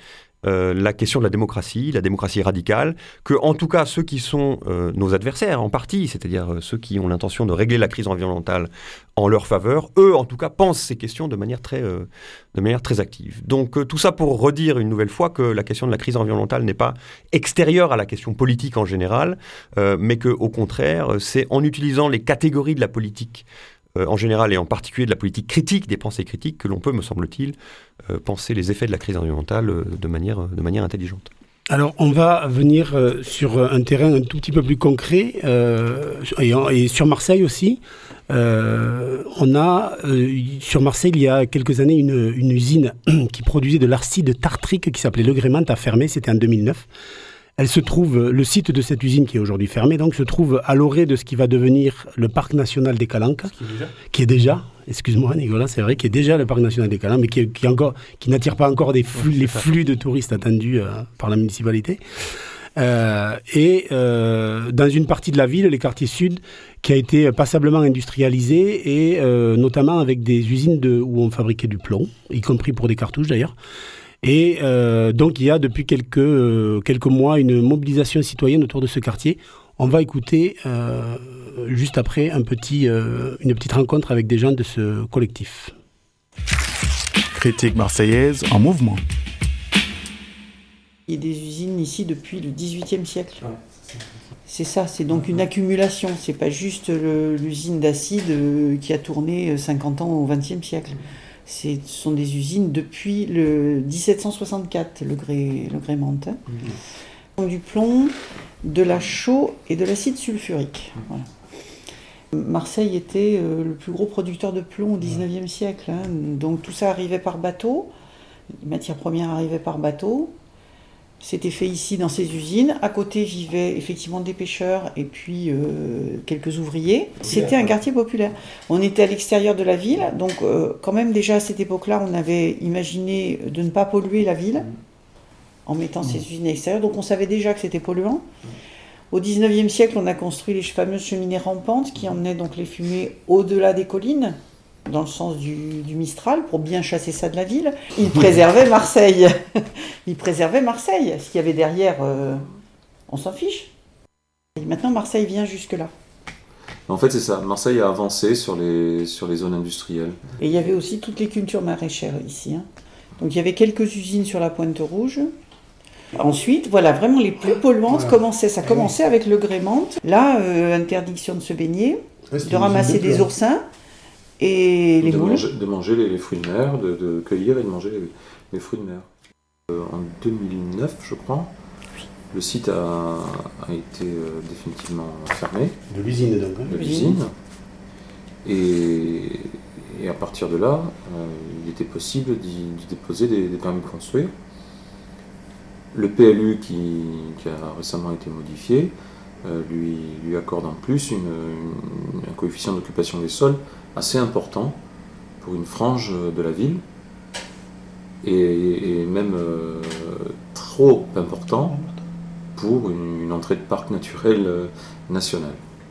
D: euh, la question de la démocratie, la démocratie radicale, que en tout cas ceux qui sont euh, nos adversaires en partie, c'est-à-dire euh, ceux qui ont l'intention de régler la crise environnementale en leur faveur, eux en tout cas pensent ces questions de manière très, euh, de manière très active. Donc euh, tout ça pour redire une nouvelle fois que la question de la crise environnementale n'est pas extérieure à la question politique en général, euh, mais qu'au contraire, c'est en utilisant les catégories de la politique euh, en général et en particulier de la politique critique, des pensées critiques, que l'on peut, me semble-t-il, euh, penser les effets de la crise environnementale euh, de manière, de manière intelligente.
C: Alors, on va venir euh, sur un terrain un tout petit peu plus concret, euh, et, et sur Marseille aussi. Euh, on a, euh, sur Marseille, il y a quelques années, une, une usine qui produisait de l'arcide tartrique qui s'appelait Le Grément, a fermé, c'était en deux mille neuf. Elle se trouve, le site de cette usine qui est aujourd'hui fermée, donc, se trouve à l'orée de ce qui va devenir le parc national des Calanques, qui est déjà, qui est déjà excuse-moi Nicolas, c'est vrai, qui est déjà le parc national des Calanques, mais qui, qui, encore, qui n'attire pas encore des flux, ouais, les flux de touristes attendus euh, par la municipalité. Euh, et euh, dans une partie de la ville, les quartiers sud, qui a été passablement industrialisé, et euh, notamment avec des usines de, où on fabriquait du plomb, y compris pour des cartouches d'ailleurs. Et euh, donc, il y a depuis quelques, euh, quelques mois une mobilisation citoyenne autour de ce quartier. On va écouter euh, juste après un petit, euh, une petite rencontre avec des gens de ce collectif.
A: Critique marseillaise en mouvement.
I: Il y a des usines ici depuis le dix-huitième siècle. C'est ça, c'est donc une accumulation. C'est pas juste le, l'usine d'acide qui a tourné cinquante ans au vingtième siècle. C'est, ce sont des usines depuis le dix-sept cent soixante-quatre, le, gré, le Grément. Hein. Mmh. Du plomb, de la chaux et de l'acide sulfurique. Voilà. Marseille était euh, le plus gros producteur de plomb au dix-neuvième siècle. Hein. Donc tout ça arrivait par bateau. Les matières premières arrivaient par bateau. C'était fait ici dans ces usines. À côté vivaient effectivement des pêcheurs et puis euh, quelques ouvriers. C'était un quartier populaire. On était à l'extérieur de la ville, donc euh, quand même déjà à cette époque-là, on avait imaginé de ne pas polluer la ville en mettant ces usines à l'extérieur. Donc on savait déjà que c'était polluant. Au dix-neuvième siècle, on a construit les fameuses cheminées rampantes qui emmenaient donc les fumées au-delà des collines, dans le sens du, du Mistral, pour bien chasser ça de la ville. Ils préservaient Marseille. Ils préservaient Marseille. Ce qu'il y avait derrière, euh, on s'en fiche. Et maintenant, Marseille vient jusque-là.
J: En fait, c'est ça. Marseille a avancé sur les, sur les zones industrielles.
I: Et il y avait aussi toutes les cultures maraîchères ici. Hein. Donc il y avait quelques usines sur la Pointe Rouge. Ensuite, voilà, vraiment les plus polluantes voilà. commençaient. Ça commençait avec le Grément. Là, euh, interdiction de se baigner, ouais, de ramasser des oursins. Et les
J: de,
I: moules.
J: Manger, de manger les, les fruits de mer, de, de cueillir et de manger les, les fruits de mer. Euh, en deux mille neuf, je crois, oui. le site a, a été euh, définitivement fermé.
C: De l'usine, donc.
J: De l'usine. Et, et à partir de là, euh, il était possible d'y, d'y déposer des, des permis de construire. Le P L U, qui, qui a récemment été modifié, euh, lui, lui accorde en plus une, une, un coefficient d'occupation des sols assez important pour une frange de la ville, et, et même euh, trop important pour une, une entrée de parc naturel euh, national.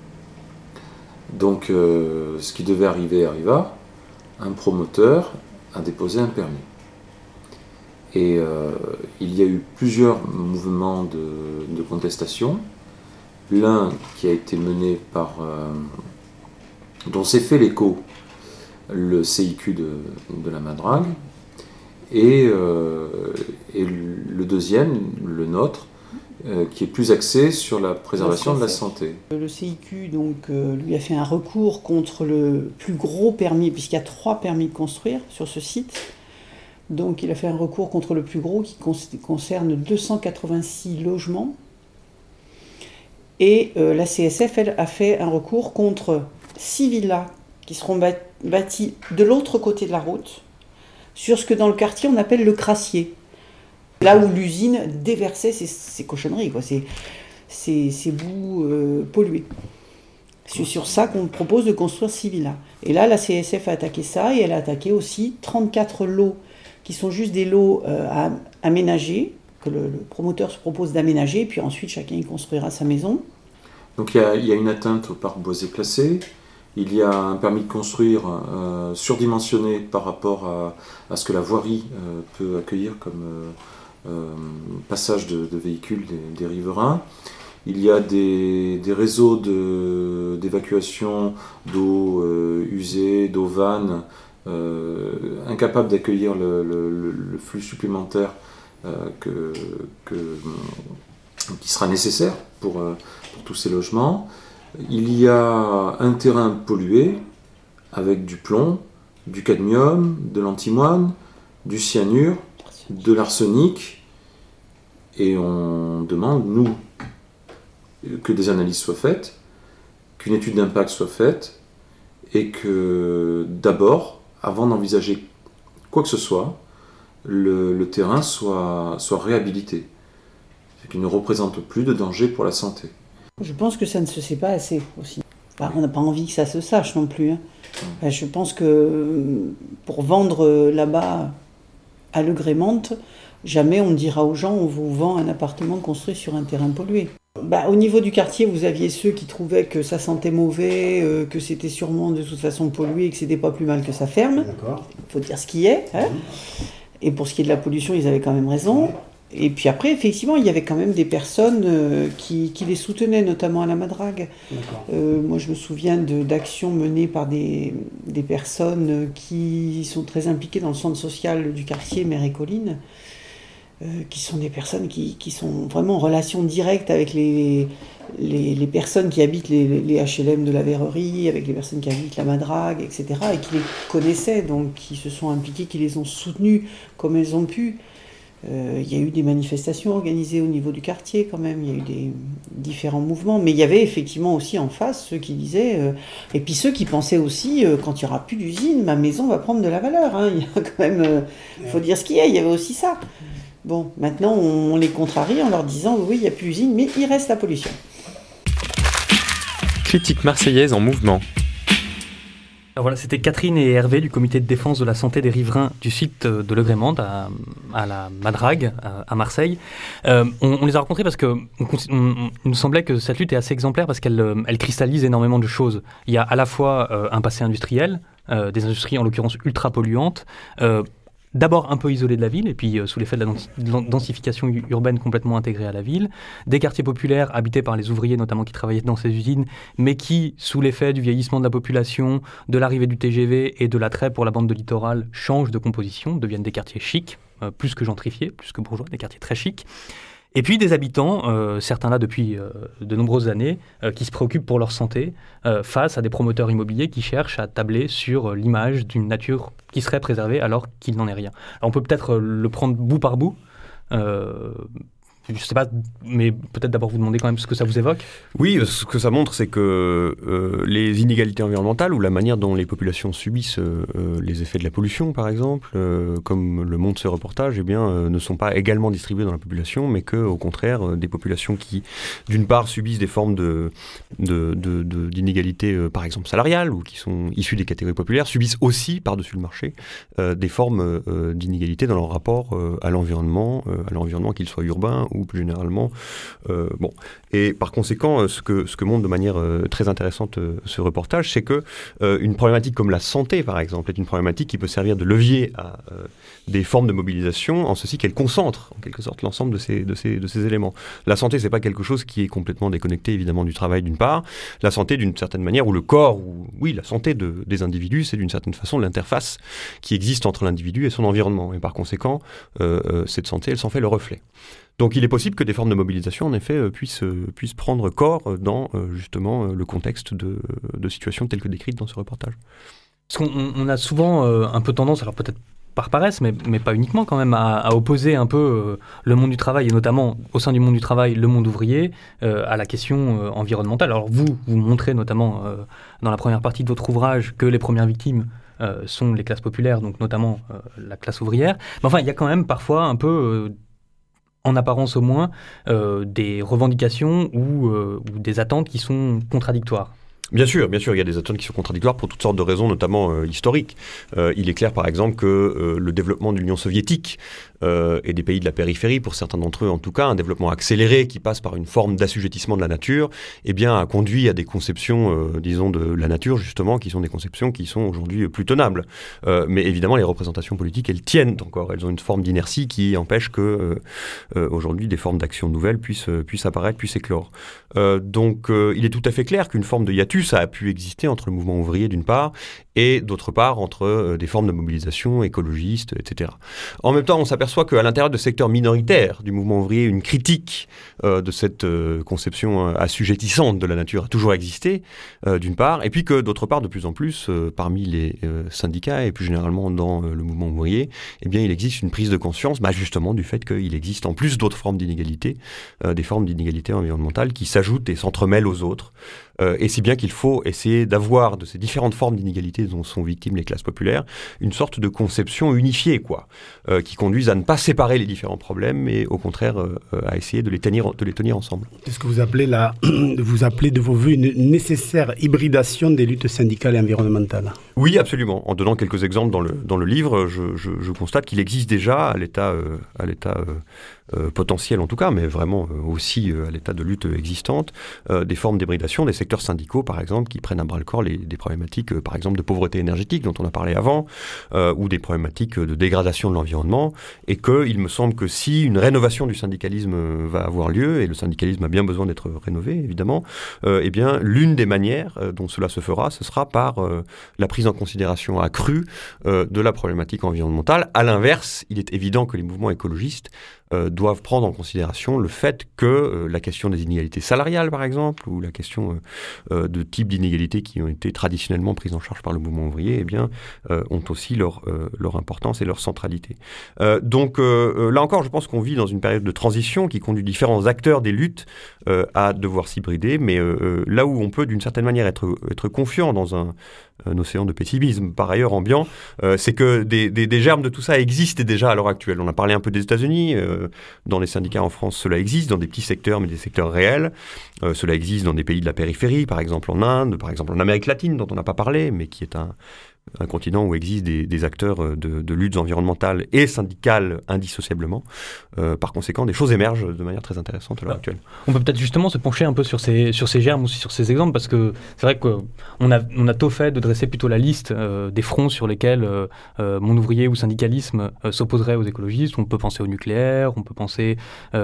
J: Donc euh, ce qui devait arriver arriva, un promoteur a déposé un permis. Et euh, il y a eu plusieurs mouvements de, de contestation, l'un qui a été mené par... Euh, dont s'est fait l'écho le C I Q de, de la Madrague, et, euh, et le deuxième, le nôtre, euh, qui est plus axé sur la préservation de la santé.
I: Le C I Q donc, euh, lui a fait un recours contre le plus gros permis, puisqu'il y a trois permis de construire sur ce site. Donc il a fait un recours contre le plus gros qui concerne deux cent quatre-vingt-six logements. Et euh, la C S F, elle, a fait un recours contre six villas qui seront bâties de l'autre côté de la route, sur ce que dans le quartier on appelle le crassier. Là où l'usine déversait ses, ses cochonneries, quoi, ses, ses, ses boues euh, polluées. C'est sur ça qu'on propose de construire six villas. Et là, la C S F a attaqué ça, et elle a attaqué aussi trente-quatre lots qui sont juste des lots euh, à aménager, que le, le promoteur se propose d'aménager, et puis ensuite chacun y construira sa maison.
J: Donc il y a, il y a une atteinte au parc boisé classé, il y a un permis de construire euh, surdimensionné par rapport à, à ce que la voirie euh, peut accueillir comme, euh, euh, passage de, de véhicules des, des riverains. Il y a des, des réseaux de, d'évacuation d'eau euh, usée, d'eau vanne, euh, incapables d'accueillir le, le, le flux supplémentaire euh, que, que, qui sera nécessaire pour, euh, pour tous ces logements. Il y a un terrain pollué avec du plomb, du cadmium, de l'antimoine, du cyanure, de l'arsenic, et on demande, nous, que des analyses soient faites, qu'une étude d'impact soit faite, et que d'abord, avant d'envisager quoi que ce soit, le, le terrain soit, soit réhabilité, et qu'il ne représente plus de danger pour la santé.
I: Je pense que ça ne se sait pas assez aussi. Enfin, on n'a pas envie que ça se sache non plus. Hein. Enfin, je pense que pour vendre là-bas à Le Grémente, jamais on dira aux gens on vous vend un appartement construit sur un terrain pollué. Bah, au niveau du quartier, vous aviez ceux qui trouvaient que ça sentait mauvais, euh, que c'était sûrement de toute façon pollué et que c'était pas plus mal que ça ferme. Il faut dire ce qui est. Hein. Et pour ce qui est de la pollution, ils avaient quand même raison. Et puis après, effectivement, il y avait quand même des personnes euh, qui, qui les soutenaient, notamment à la Madrague. Euh, moi, je me souviens de, d'actions menées par des, des personnes qui sont très impliquées dans le centre social du quartier Mer et Collines, euh, qui sont des personnes qui, qui sont vraiment en relation directe avec les, les, les personnes qui habitent les, les H L M de la Verrerie, avec les personnes qui habitent la Madrague, et cetera, et qui les connaissaient, donc qui se sont impliquées, qui les ont soutenues comme elles ont pu. Il euh, y a eu des manifestations organisées au niveau du quartier quand même, il y a eu des différents mouvements, mais il y avait effectivement aussi en face ceux qui disaient, euh, et puis ceux qui pensaient aussi, euh, quand il n'y aura plus d'usine, ma maison va prendre de la valeur, hein. Il y a quand même, il euh, faut dire ce qu'il y a, il y avait aussi ça. Bon, maintenant on, on les contrarie en leur disant, oui, il n'y a plus d'usine, mais il reste la pollution.
B: Critique marseillaise en mouvement.
E: Alors voilà, c'était Catherine et Hervé du comité de défense de la santé des riverains du site de Le Grémente à, à la Madrague, à, à Marseille. Euh, on, on les a rencontrés parce que on, on, il nous semblait que cette lutte est assez exemplaire parce qu'elle elle cristallise énormément de choses. Il y a à la fois euh, un passé industriel, euh, des industries en l'occurrence ultra polluantes, euh, d'abord un peu isolé de la ville, et puis euh, sous l'effet de la dens- densification urbaine complètement intégrée à la ville, des quartiers populaires habités par les ouvriers notamment qui travaillaient dans ces usines, mais qui, sous l'effet du vieillissement de la population, de l'arrivée du T G V et de l'attrait pour la bande de littoral, changent de composition, deviennent des quartiers chics, euh, plus que gentrifiés, plus que bourgeois, des quartiers très chics. Et puis des habitants, euh, certains là depuis euh, de nombreuses années, euh, qui se préoccupent pour leur santé euh, face à des promoteurs immobiliers qui cherchent à tabler sur euh, l'image d'une nature qui serait préservée alors qu'il n'en est rien. Alors on peut peut-être euh, le prendre bout par bout. Euh, je ne sais pas, mais peut-être d'abord vous demander quand même ce que ça vous évoque.
D: Oui, ce que ça montre, c'est que euh, les inégalités environnementales ou la manière dont les populations subissent euh, les effets de la pollution, par exemple, euh, comme le montre ce reportage, eh bien, euh, ne sont pas également distribuées dans la population, mais qu'au contraire, euh, des populations qui, d'une part, subissent des formes de, de, de, de, d'inégalités, euh, par exemple, salariales, ou qui sont issues des catégories populaires, subissent aussi, par-dessus le marché, euh, des formes euh, d'inégalités dans leur rapport euh, à l'environnement, euh, à l'environnement qu'il soit urbain ou plus généralement. Euh, bon. Et par conséquent, ce que, ce que montre de manière euh, très intéressante euh, ce reportage, c'est que euh, une problématique comme la santé, par exemple, est une problématique qui peut servir de levier à euh, des formes de mobilisation, en ceci qu'elle concentre, en quelque sorte, l'ensemble de ces, de ces, de ces éléments. La santé, c'est pas quelque chose qui est complètement déconnecté, évidemment, du travail, d'une part. La santé, d'une certaine manière, ou le corps, ou oui, la santé de, des individus, c'est d'une certaine façon l'interface qui existe entre l'individu et son environnement. Et par conséquent, euh, euh, cette santé, elle s'en fait le reflet. Donc il est possible que des formes de mobilisation, en effet, euh, puissent, euh, puissent prendre corps dans, euh, justement, euh, le contexte de, de situations telles que décrites dans ce reportage.
E: Parce qu'on on a souvent euh, un peu tendance, alors peut-être par paresse, mais, mais pas uniquement quand même, à, à opposer un peu euh, le monde du travail, et notamment au sein du monde du travail, le monde ouvrier, euh, à la question euh, environnementale. Alors vous, vous montrez notamment euh, dans la première partie de votre ouvrage que les premières victimes euh, sont les classes populaires, donc notamment euh, la classe ouvrière. Mais enfin, il y a quand même parfois un peu... Euh, en apparence au moins, euh, des revendications ou, euh, ou des attentes qui sont contradictoires.
D: Bien sûr, bien sûr, il y a des attentes qui sont contradictoires pour toutes sortes de raisons, notamment euh, historiques. Euh, il est clair, par exemple, que euh, le développement de l'Union soviétique euh, et des pays de la périphérie, pour certains d'entre eux en tout cas, un développement accéléré qui passe par une forme d'assujettissement de la nature, eh bien, a conduit à des conceptions, euh, disons, de la nature, justement, qui sont des conceptions qui sont aujourd'hui plus tenables. Euh, mais évidemment, les représentations politiques, elles tiennent encore. Elles ont une forme d'inertie qui empêche que, euh, euh, aujourd'hui, des formes d'action nouvelles puissent, euh, puissent apparaître, puissent éclore. Euh, donc, euh, il est tout à fait clair qu'une forme de hiatus ça a pu exister entre le mouvement ouvrier d'une part et d'autre part entre euh, des formes de mobilisation écologistes, et cetera. En même temps, on s'aperçoit qu'à l'intérieur de secteurs minoritaires du mouvement ouvrier, une critique euh, de cette euh, conception euh, assujettissante de la nature a toujours existé, euh, d'une part, et puis que d'autre part, de plus en plus, euh, parmi les euh, syndicats et plus généralement dans euh, le mouvement ouvrier, eh bien, il existe une prise de conscience, bah, justement, du fait qu'il existe en plus d'autres formes d'inégalité, euh, des formes d'inégalité environnementale qui s'ajoutent et s'entremêlent aux autres. Euh, et si bien qu'il faut essayer d'avoir de ces différentes formes d'inégalité dont sont victimes les classes populaires, une sorte de conception unifiée, quoi, euh, qui conduise à ne pas séparer les différents problèmes, mais au contraire euh, à essayer de les tenir, de les tenir ensemble.
C: C'est ce que vous appelez, la, vous appelez de vos voeux une nécessaire hybridation des luttes syndicales et environnementales.
D: Oui, absolument. En donnant quelques exemples dans le, dans le livre, je, je, je constate qu'il existe déjà à l'état, euh, à l'état euh, Euh, potentiel en tout cas, mais vraiment euh, aussi euh, à l'état de lutte existante, euh, des formes d'hybridation, des secteurs syndicaux par exemple, qui prennent à bras-le-corps les, des problématiques euh, par exemple de pauvreté énergétique dont on a parlé avant, euh, ou des problématiques de dégradation de l'environnement, et qu'il me semble que si une rénovation du syndicalisme euh, va avoir lieu, et le syndicalisme a bien besoin d'être rénové évidemment, euh, eh bien l'une des manières euh, dont cela se fera, ce sera par euh, la prise en considération accrue euh, de la problématique environnementale. À l'inverse, il est évident que les mouvements écologistes Euh, doivent prendre en considération le fait que euh, la question des inégalités salariales, par exemple, ou la question euh, euh, de types d'inégalités qui ont été traditionnellement prises en charge par le mouvement ouvrier, eh bien, euh, ont aussi leur, euh, leur importance et leur centralité. Euh, donc euh, là encore, je pense qu'on vit dans une période de transition qui conduit différents acteurs des luttes euh, à devoir s'hybrider, mais euh, là où on peut d'une certaine manière être, être confiant dans un, un océan de pessimisme, par ailleurs ambiant, euh, c'est que des, des, des germes de tout ça existent déjà à l'heure actuelle. On a parlé un peu des États-Unis, euh, dans les syndicats en France, cela existe dans des petits secteurs, mais des secteurs réels. Euh, cela existe dans des pays de la périphérie, par exemple en Inde, par exemple en Amérique latine, dont on n'a pas parlé, mais qui est un, un continent où existent des, des acteurs de, de luttes environnementales et syndicales indissociablement. Euh, par conséquent, des choses émergent de manière très intéressante à l'heure actuelle.
E: On peut peut-être justement se pencher un peu sur ces, sur ces germes, aussi sur ces exemples, parce que c'est vrai qu'on a, on a tôt fait de dresser plutôt la liste euh, des fronts sur lesquels euh, euh, mon ouvrier ou syndicalisme euh, s'opposerait aux écologistes. On peut penser au nucléaire, on peut penser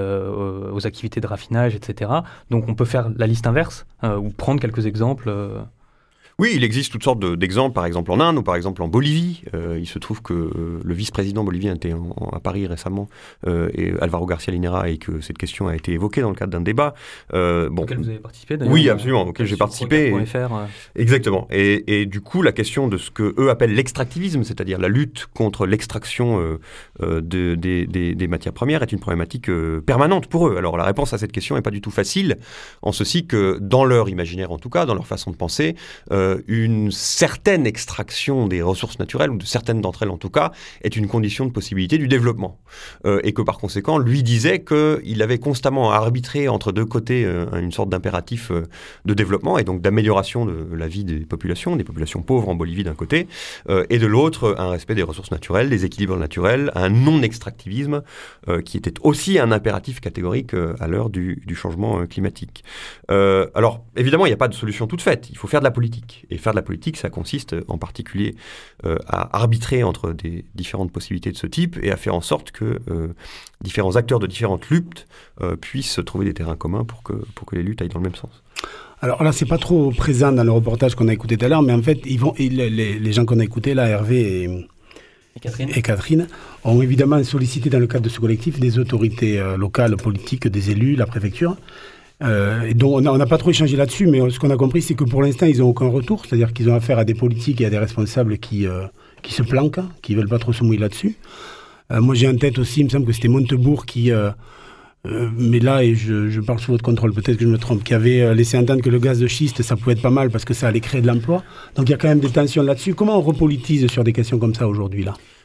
E: euh, aux activités de raffinage, et cetera. Donc on peut faire la liste inverse, euh, ou prendre quelques exemples. Euh,
D: Oui, il existe toutes sortes de, d'exemples, par exemple en Inde ou par exemple en Bolivie. Euh, il se trouve que euh, le vice-président bolivien était en, en, à Paris récemment, euh, et Alvaro Garcia Linera, et que cette question a été évoquée dans le cadre d'un débat.
E: Euh, bon, auquel vous avez participé d'ailleurs.
D: Oui, absolument, auquel j'ai participé. Et,
E: F R, euh...
D: Exactement. Et, et du coup, la question de ce que eux appellent l'extractivisme, c'est-à-dire la lutte contre l'extraction euh, euh, de, des, des, des matières premières, est une problématique euh, permanente pour eux. Alors la réponse à cette question n'est pas du tout facile, en ceci que dans leur imaginaire en tout cas, dans leur façon de penser, euh, une certaine extraction des ressources naturelles, ou de certaines d'entre elles en tout cas, est une condition de possibilité du développement. Euh, et que par conséquent, lui disait qu'il avait constamment à arbitrer entre deux côtés euh, une sorte d'impératif euh, de développement, et donc d'amélioration de la vie des populations, des populations pauvres en Bolivie d'un côté, euh, et de l'autre, un respect des ressources naturelles, des équilibres naturels, un non-extractivisme euh, qui était aussi un impératif catégorique euh, à l'heure du, du changement euh, climatique. Euh, alors, évidemment, il n'y a pas de solution toute faite. Il faut faire de la politique. Et faire de la politique, ça consiste en particulier euh, à arbitrer entre des différentes possibilités de ce type et à faire en sorte que euh, différents acteurs de différentes luttes euh, puissent trouver des terrains communs pour que, pour que les luttes aillent dans le même sens.
C: Alors là, c'est pas trop présent dans le reportage qu'on a écouté tout à l'heure, mais en fait, ils vont, ils, les, les gens qu'on a écoutés, là, Hervé et,
E: et, Catherine.
C: et Catherine, ont évidemment sollicité dans le cadre de ce collectif des autorités euh, locales, politiques, des élus, la préfecture. Euh, et donc on n'a pas trop échangé là-dessus, mais ce qu'on a compris, c'est que pour l'instant, ils n'ont aucun retour, c'est-à-dire qu'ils ont affaire à des politiques et à des responsables qui, euh, qui se planquent, qui ne veulent pas trop se mouiller là-dessus. Euh, moi, j'ai en tête aussi, il me semble que c'était Montebourg qui, euh, euh, mais là, et je, je parle sous votre contrôle, peut-être que je me trompe, qui avait laissé entendre que le gaz de schiste, ça pouvait être pas mal parce que ça allait créer de l'emploi. Donc il y a quand même des tensions là-dessus. Comment on repolitise sur des questions comme ça aujourd'hui, là ?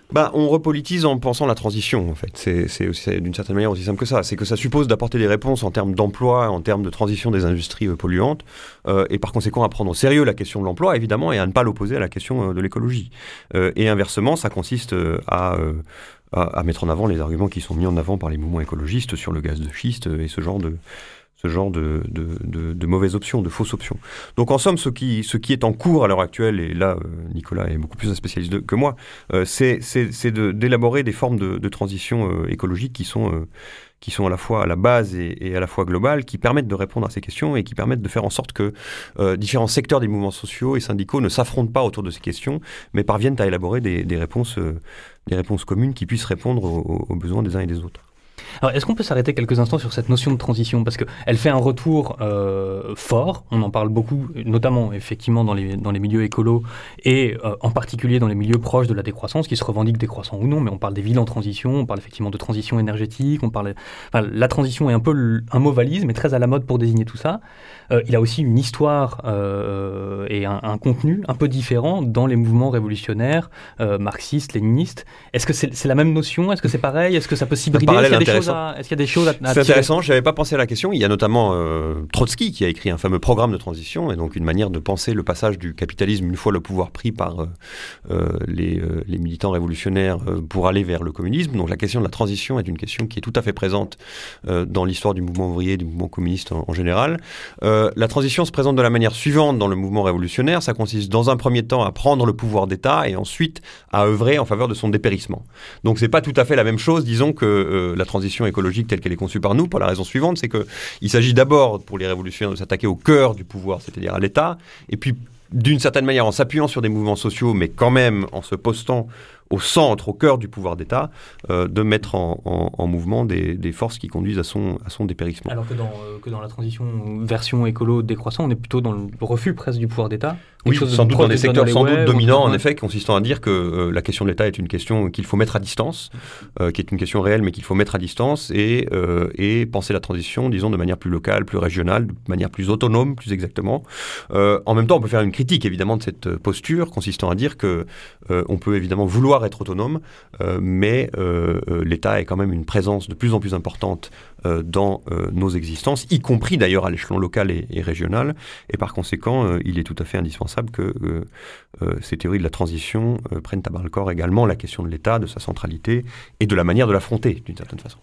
D: Bah, on repolitise en pensant la transition, en fait. C'est, c'est, c'est d'une certaine manière aussi simple que ça. C'est que ça suppose d'apporter des réponses en termes d'emploi, en termes de transition des industries euh, polluantes, euh, et par conséquent à prendre au sérieux la question de l'emploi, évidemment, et à ne pas l'opposer à la question euh, de l'écologie. Euh, et inversement, ça consiste euh, à... Euh, à, à mettre en avant les arguments qui sont mis en avant par les mouvements écologistes sur le gaz de schiste et ce genre de, ce genre de, de, de, de mauvaises options, de fausses options. Donc en somme, ce qui, ce qui est en cours à l'heure actuelle, et là euh, Nicolas est beaucoup plus un spécialiste de, que moi, euh, c'est, c'est, c'est de, d'élaborer des formes de, de transition euh, écologique qui sont, euh, qui sont à la fois à la base et, et à la fois globales, qui permettent de répondre à ces questions et qui permettent de faire en sorte que euh, différents secteurs des mouvements sociaux et syndicaux ne s'affrontent pas autour de ces questions, mais parviennent à élaborer des, des, réponses, euh, des réponses communes qui puissent répondre aux, aux besoins des uns et des autres.
E: Alors, est-ce qu'on peut s'arrêter quelques instants sur cette notion de transition ? Parce qu'elle fait un retour euh, fort, on en parle beaucoup, notamment effectivement dans les, dans les milieux écolos et euh, en particulier dans les milieux proches de la décroissance, qui se revendiquent décroissants ou non, mais on parle des villes en transition, on parle effectivement de transition énergétique, on parle, enfin, la transition est un peu le, un mot valise, mais très à la mode pour désigner tout ça. Euh, il a aussi une histoire euh, et un, un contenu un peu différent dans les mouvements révolutionnaires, euh, marxistes, léninistes. Est-ce que c'est, c'est la même notion ? Est-ce que c'est pareil ? Est-ce que ça peut s'hybrider ? Est-ce qu'il y a des choses à, est-ce qu'il y a des choses à, à
D: C'est intéressant, je n'avais pas pensé à la question. Il y a notamment euh, Trotsky qui a écrit un fameux programme de transition, et donc une manière de penser le passage du capitalisme, une fois le pouvoir pris par euh, euh, les, euh, les militants révolutionnaires, euh, pour aller vers le communisme. Donc la question de la transition est une question qui est tout à fait présente euh, dans l'histoire du mouvement ouvrier, du mouvement communiste en, en général. Euh, la transition se présente de la manière suivante dans le mouvement révolutionnaire. Ça consiste dans un premier temps à prendre le pouvoir d'État et ensuite à œuvrer en faveur de son dépérissement. Donc c'est pas tout à fait la même chose, disons, que euh, la transition écologique telle qu'elle est conçue par nous, pour la raison suivante, c'est qu'il s'agit d'abord pour les révolutionnaires de s'attaquer au cœur du pouvoir, c'est-à-dire à l'État, et puis d'une certaine manière en s'appuyant sur des mouvements sociaux, mais quand même en se postant au centre, au cœur du pouvoir d'État, euh, de mettre en, en, en mouvement des, des forces qui conduisent à son, à son dépérissement.
E: Alors que dans, euh, que dans la transition version écolo décroissant, on est plutôt dans le refus presque du pouvoir d'État.
D: Oui, sans doute dans des secteurs sans doute dominants, en effet, consistant à dire que euh, la question de l'État est une question qu'il faut mettre à distance, euh, qui est une question réelle, mais qu'il faut mettre à distance, et, euh, et penser la transition, disons, de manière plus locale, plus régionale, de manière plus autonome, plus exactement. Euh, en même temps, on peut faire une critique, évidemment, de cette posture, consistant à dire que euh, on peut évidemment vouloir être autonome, euh, mais euh, euh, l'État est quand même une présence de plus en plus importante euh, dans euh, nos existences, y compris d'ailleurs à l'échelon local et, et régional, et par conséquent, euh, il est tout à fait indispensable que euh, euh, ces théories de la transition euh, prennent à bras-le-corps également la question de l'État, de sa centralité et de la manière de l'affronter, d'une certaine façon.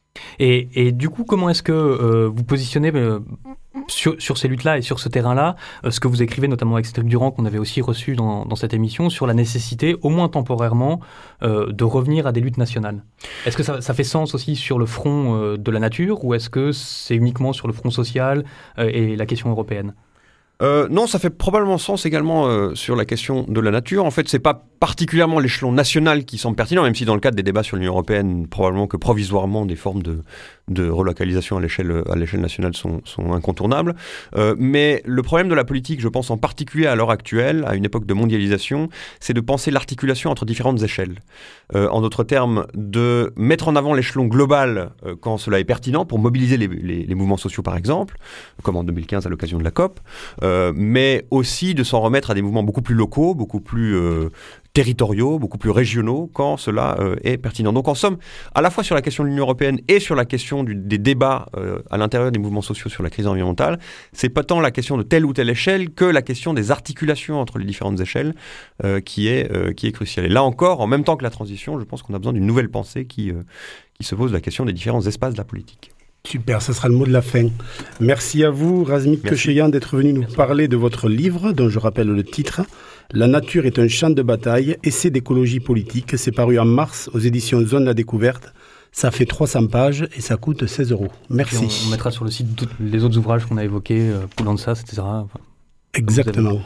E: Et, et du coup, comment est-ce que euh, vous positionnez euh, sur, sur ces luttes-là et sur ce terrain-là, euh, ce que vous écrivez notamment avec Cédric Durand, qu'on avait aussi reçu dans, dans cette émission, sur la nécessité, au moins temporairement, euh, de revenir à des luttes nationales. Est-ce que ça, ça fait sens aussi sur le front euh, de la nature, ou est-ce que c'est uniquement sur le front social euh, et la question européenne ?
D: Euh, non, ça fait probablement sens également euh, sur la question de la nature. En fait, c'est pas particulièrement l'échelon national qui semble pertinent, même si dans le cadre des débats sur l'Union européenne, probablement que provisoirement des formes de, de relocalisation à l'échelle, à l'échelle nationale sont, sont incontournables. Euh, mais le problème de la politique, je pense en particulier à l'heure actuelle, à une époque de mondialisation, c'est de penser l'articulation entre différentes échelles. Euh, en d'autres termes, de mettre en avant l'échelon global euh, quand cela est pertinent pour mobiliser les, les, les mouvements sociaux, par exemple, comme en deux mille quinze à l'occasion de la COP, euh, mais aussi de s'en remettre à des mouvements beaucoup plus locaux, beaucoup plus euh, territoriaux, beaucoup plus régionaux, quand cela euh, est pertinent. Donc en somme, à la fois sur la question de l'Union européenne et sur la question du, des débats euh, à l'intérieur des mouvements sociaux sur la crise environnementale, c'est pas tant la question de telle ou telle échelle que la question des articulations entre les différentes échelles euh, qui, est, euh, qui est cruciale. Et là encore, en même temps que la transition, je pense qu'on a besoin d'une nouvelle pensée qui, euh, qui se pose la question des différents espaces de la politique.
C: Super, ce sera le mot de la fin. Merci à vous, Razmik Kecheyan, d'être venu nous Merci. parler de votre livre, dont je rappelle le titre, « La nature est un champ de bataille, essai d'écologie politique ». C'est paru en mars aux éditions Zone La Découverte. Ça fait trois cents pages et ça coûte seize euros. Merci.
E: On, on mettra sur le site les autres ouvrages qu'on a évoqués, euh, Poulantzas, et cetera. Enfin,
C: Exactement.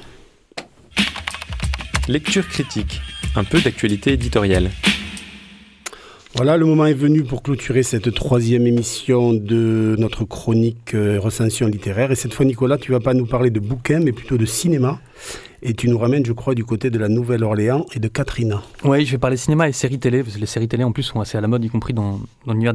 B: Lecture critique, un peu d'actualité éditoriale.
C: Voilà, le moment est venu pour clôturer cette troisième émission de notre chronique euh, recension littéraire. Et cette fois, Nicolas, tu ne vas pas nous parler de bouquins, mais plutôt de cinéma. Et tu nous ramènes, je crois, du côté de la Nouvelle-Orléans et de Katrina.
E: Oui, je vais parler cinéma et séries télé, parce que les séries télé, en plus, sont assez à la mode, y compris dans, dans l'univers des,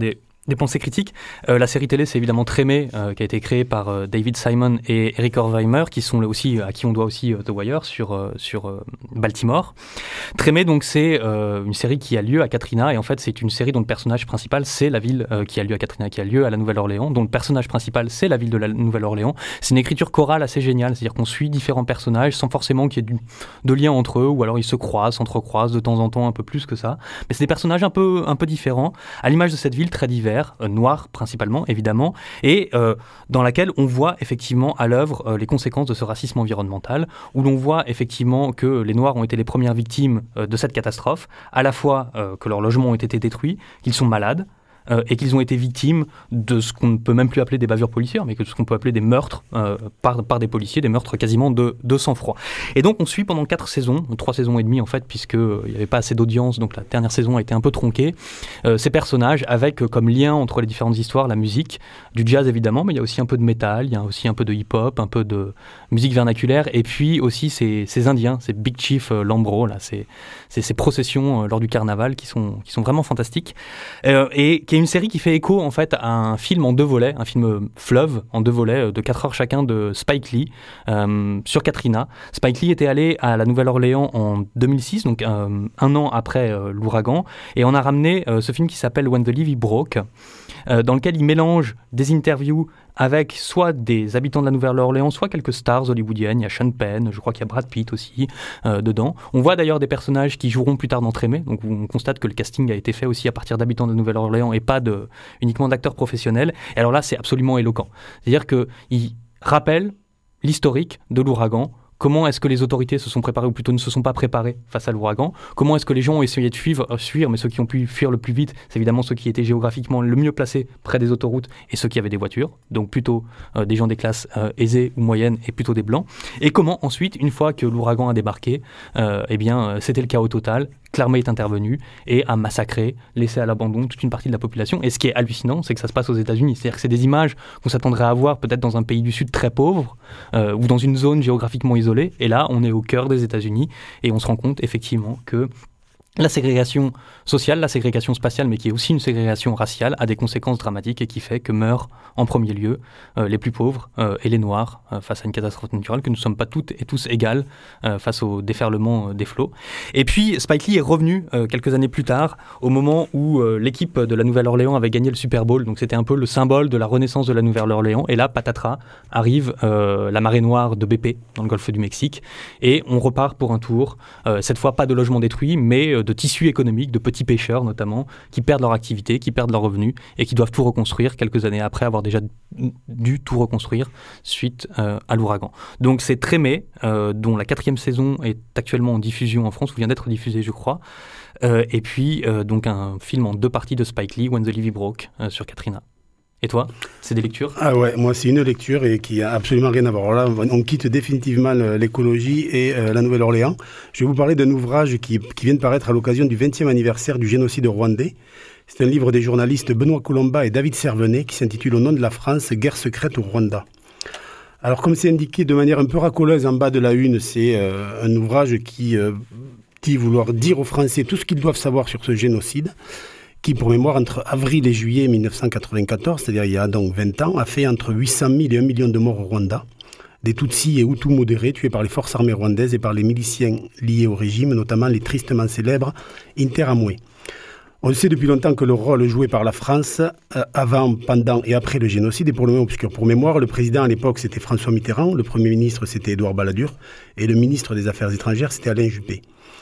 E: Des pensées critiques. Euh, la série télé, c'est évidemment Trémé, euh, qui a été créée par euh, David Simon et Eric Horkheimer, qui sont là aussi, à qui on doit aussi euh, The Wire sur, euh, sur euh, Baltimore. Trémé, donc, c'est euh, une série qui a lieu à Katrina, et en fait, c'est une série dont le personnage principal, c'est la ville euh, qui a lieu à Katrina, qui a lieu à la Nouvelle-Orléans, dont le personnage principal, c'est la ville de la Nouvelle-Orléans. C'est une écriture chorale assez géniale, c'est-à-dire qu'on suit différents personnages sans forcément qu'il y ait du, de lien entre eux, ou alors ils se croisent, s'entrecroisent de temps en temps un peu plus que ça. Mais c'est des personnages un peu, un peu différents, à l'image de cette ville très diverse, Euh, noir principalement évidemment, et euh, dans laquelle on voit effectivement à l'œuvre euh, les conséquences de ce racisme environnemental, où l'on voit effectivement que les Noirs ont été les premières victimes euh, de cette catastrophe, à la fois euh, que leurs logements ont été détruits, qu'ils sont malades, Euh, et qu'ils ont été victimes de ce qu'on ne peut même plus appeler des bavures policières, mais que ce qu'on peut appeler des meurtres euh, par, par des policiers, des meurtres quasiment de, de sang-froid. Et donc on suit pendant quatre saisons, trois saisons et demie en fait, puisqu'il euh, n'y avait pas assez d'audience, donc la dernière saison a été un peu tronquée, euh, ces personnages avec euh, comme lien entre les différentes histoires la musique, du jazz évidemment, mais il y a aussi un peu de métal, il y a aussi un peu de hip-hop, un peu de musique vernaculaire, et puis aussi ces, ces Indiens, ces Big Chief euh, Lambro, là, ces, ces, ces processions euh, lors du carnaval qui sont, qui sont vraiment fantastiques, euh, et qui est une série qui fait écho en fait à un film en deux volets, un film fleuve en deux volets de quatre heures chacun de Spike Lee euh, sur Katrina. Spike Lee était allé à la Nouvelle-Orléans en deux mille six, donc euh, un an après euh, l'ouragan, et on a ramené euh, ce film qui s'appelle When the Levee Broke, euh, dans lequel il mélange des interviews avec soit des habitants de la Nouvelle-Orléans, soit quelques stars hollywoodiennes. Il y a Sean Penn, je crois qu'il y a Brad Pitt aussi euh, dedans. On voit d'ailleurs des personnages qui joueront plus tard dans Trémé, donc on constate que le casting a été fait aussi à partir d'habitants de la Nouvelle-Orléans et pas de, uniquement d'acteurs professionnels. Et alors là, c'est absolument éloquent. C'est-à-dire qu'il rappelle l'historique de l'ouragan. Comment est-ce que les autorités se sont préparées, ou plutôt ne se sont pas préparées face à l'ouragan? Comment est-ce que les gens ont essayé de fuir, euh, fuir, mais ceux qui ont pu fuir le plus vite, c'est évidemment ceux qui étaient géographiquement le mieux placés près des autoroutes et ceux qui avaient des voitures, donc plutôt euh, des gens des classes euh, aisées ou moyennes et plutôt des blancs. Et comment ensuite, une fois que l'ouragan a débarqué, euh, eh bien, euh, c'était le chaos total. Que l'armée est intervenue et a massacré, laissé à l'abandon toute une partie de la population. Et ce qui est hallucinant, c'est que ça se passe aux États-Unis. C'est-à-dire que c'est des images qu'on s'attendrait à voir peut-être dans un pays du Sud très pauvre euh, ou dans une zone géographiquement isolée. Et là, on est au cœur des États-Unis et on se rend compte effectivement que la ségrégation sociale, la ségrégation spatiale, mais qui est aussi une ségrégation raciale, a des conséquences dramatiques et qui fait que meurent en premier lieu euh, les plus pauvres euh, et les Noirs euh, face à une catastrophe naturelle, que nous ne sommes pas toutes et tous égales euh, face au déferlement euh, des flots. Et puis Spike Lee est revenu euh, quelques années plus tard, au moment où euh, l'équipe de la Nouvelle-Orléans avait gagné le Super Bowl, donc c'était un peu le symbole de la renaissance de la Nouvelle-Orléans, et là, patatras, arrive euh, la marée noire de B P dans le golfe du Mexique, et on repart pour un tour, euh, cette fois pas de logements détruits, mais euh, de tissus économiques, de petits pêcheurs notamment, qui perdent leur activité, qui perdent leurs revenus et qui doivent tout reconstruire quelques années après avoir déjà dû tout reconstruire suite euh, à l'ouragan. Donc c'est Trémé, euh, dont la quatrième saison est actuellement en diffusion en France, ou vient d'être diffusée je crois, euh, et puis euh, donc un film en deux parties de Spike Lee, When the Levee Broke, euh, sur Katrina. Et toi, c'est des lectures?
C: Ah ouais, moi c'est une lecture et qui a absolument rien à voir. Alors là, on quitte définitivement l'écologie et euh, la Nouvelle-Orléans. Je vais vous parler d'un ouvrage qui, qui vient de paraître à l'occasion du vingtième anniversaire du génocide rwandais. C'est un livre des journalistes Benoît Colomba et David Servenet qui s'intitule Au nom de la France, guerre secrète au Rwanda. Alors comme c'est indiqué de manière un peu racoleuse en bas de la une, c'est euh, un ouvrage qui euh, dit vouloir dire aux Français tout ce qu'ils doivent savoir sur ce génocide, qui, pour mémoire, entre avril et juillet mille neuf cent quatre-vingt-quatorze, c'est-à-dire il y a donc vingt ans, a fait entre huit cent mille et un million de morts au Rwanda, des Tutsis et Hutus modérés tués par les forces armées rwandaises et par les miliciens liés au régime, notamment les tristement célèbres Interamwe. On sait depuis longtemps que le rôle joué par la France, euh, avant, pendant et après le génocide, est pour le moins obscur. Pour mémoire, le président à l'époque, c'était François Mitterrand, le Premier ministre, c'était Édouard Balladur, et le ministre des Affaires étrangères, c'était Alain Juppé.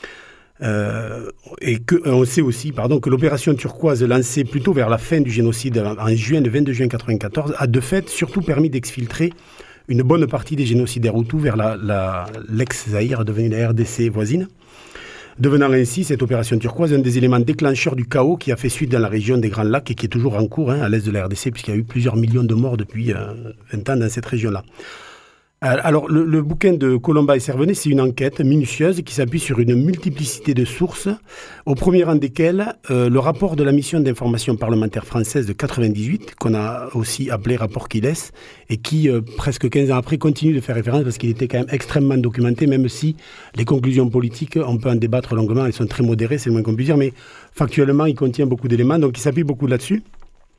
C: Euh, et que, on sait aussi pardon, que l'opération turquoise lancée plutôt vers la fin du génocide en juin, le vingt-deux juin mille neuf cent quatre-vingt-quatorze a de fait surtout permis d'exfiltrer une bonne partie des génocidaires hutus vers la, la, l'ex-Zaïre, devenue la R D C voisine, devenant ainsi cette opération turquoise un des éléments déclencheurs du chaos qui a fait suite dans la région des Grands Lacs et qui est toujours en cours hein, à l'est de la R D C, puisqu'il y a eu plusieurs millions de morts depuis euh, vingt ans dans cette région-là. Alors, le, le bouquin de Colomba et Servenet, c'est une enquête minutieuse qui s'appuie sur une multiplicité de sources, au premier rang desquelles euh, le rapport de la mission d'information parlementaire française de quatre-vingt-dix-huit, qu'on a aussi appelé rapport Quiles, et qui, euh, presque quinze ans après, continue de faire référence parce qu'il était quand même extrêmement documenté, même si les conclusions politiques, on peut en débattre longuement, elles sont très modérées, c'est le moins qu'on puisse dire, mais factuellement, il contient beaucoup d'éléments, donc il s'appuie beaucoup là-dessus.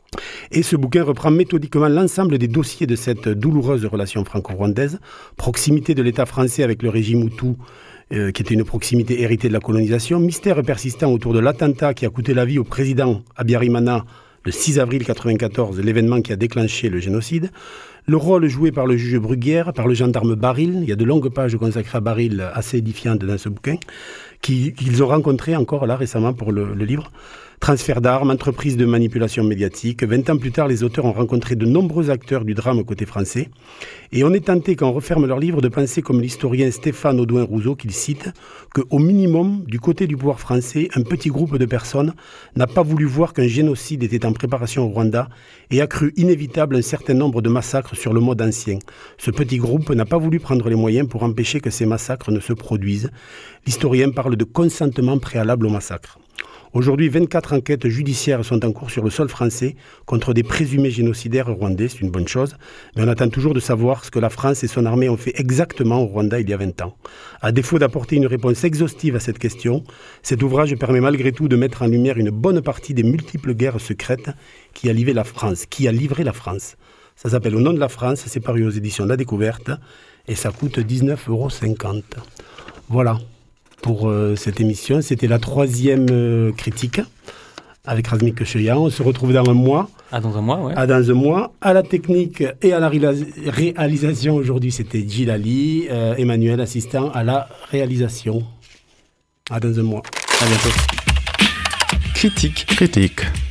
C: Et ce bouquin reprend méthodiquement l'ensemble des dossiers de cette douloureuse relation franco-rwandaise, proximité de l'État français avec le régime Hutu, euh, qui était une proximité héritée de la colonisation, mystère persistant autour de l'attentat qui a coûté la vie au président Habyarimana le six avril mille neuf cent quatre-vingt-quatorze, l'événement qui a déclenché le génocide, le rôle joué par le juge Bruguière, par le gendarme Baril, il y a de longues pages consacrées à Baril assez édifiantes dans ce bouquin, qui, qu'ils ont rencontré encore là récemment pour le, le livre. Transfert d'armes, entreprise de manipulation médiatique. vingt ans plus tard, les auteurs ont rencontré de nombreux acteurs du drame côté français. Et on est tenté, quand on referme leur livre, de penser comme l'historien Stéphane Audouin-Rousseau, qu'il cite, qu'au minimum, du côté du pouvoir français, un petit groupe de personnes n'a pas voulu voir qu'un génocide était en préparation au Rwanda et a cru inévitable un certain nombre de massacres sur le mode ancien. Ce petit groupe n'a pas voulu prendre les moyens pour empêcher que ces massacres ne se produisent. L'historien parle de consentement préalable au massacre. Aujourd'hui, vingt-quatre enquêtes judiciaires sont en cours sur le sol français contre des présumés génocidaires rwandais, c'est une bonne chose, mais on attend toujours de savoir ce que la France et son armée ont fait exactement au Rwanda il y a vingt ans. À défaut d'apporter une réponse exhaustive à cette question, cet ouvrage permet malgré tout de mettre en lumière une bonne partie des multiples guerres secrètes qui a livré la France. Qui a livré la France. Ça s'appelle Au nom de la France, c'est paru aux éditions de La Découverte et ça coûte dix-neuf euros cinquante. Voilà. Pour euh, cette émission. C'était la troisième euh, critique avec Razmik Kecheyan. On se retrouve dans un mois.
E: Ah, dans un mois, ouais.
C: Ah, dans un mois. À la technique et à la réalis- réalisation, aujourd'hui, c'était Gilali, euh, Emmanuel, assistant à la réalisation. À dans un mois. À bientôt.
A: Critique. Critique.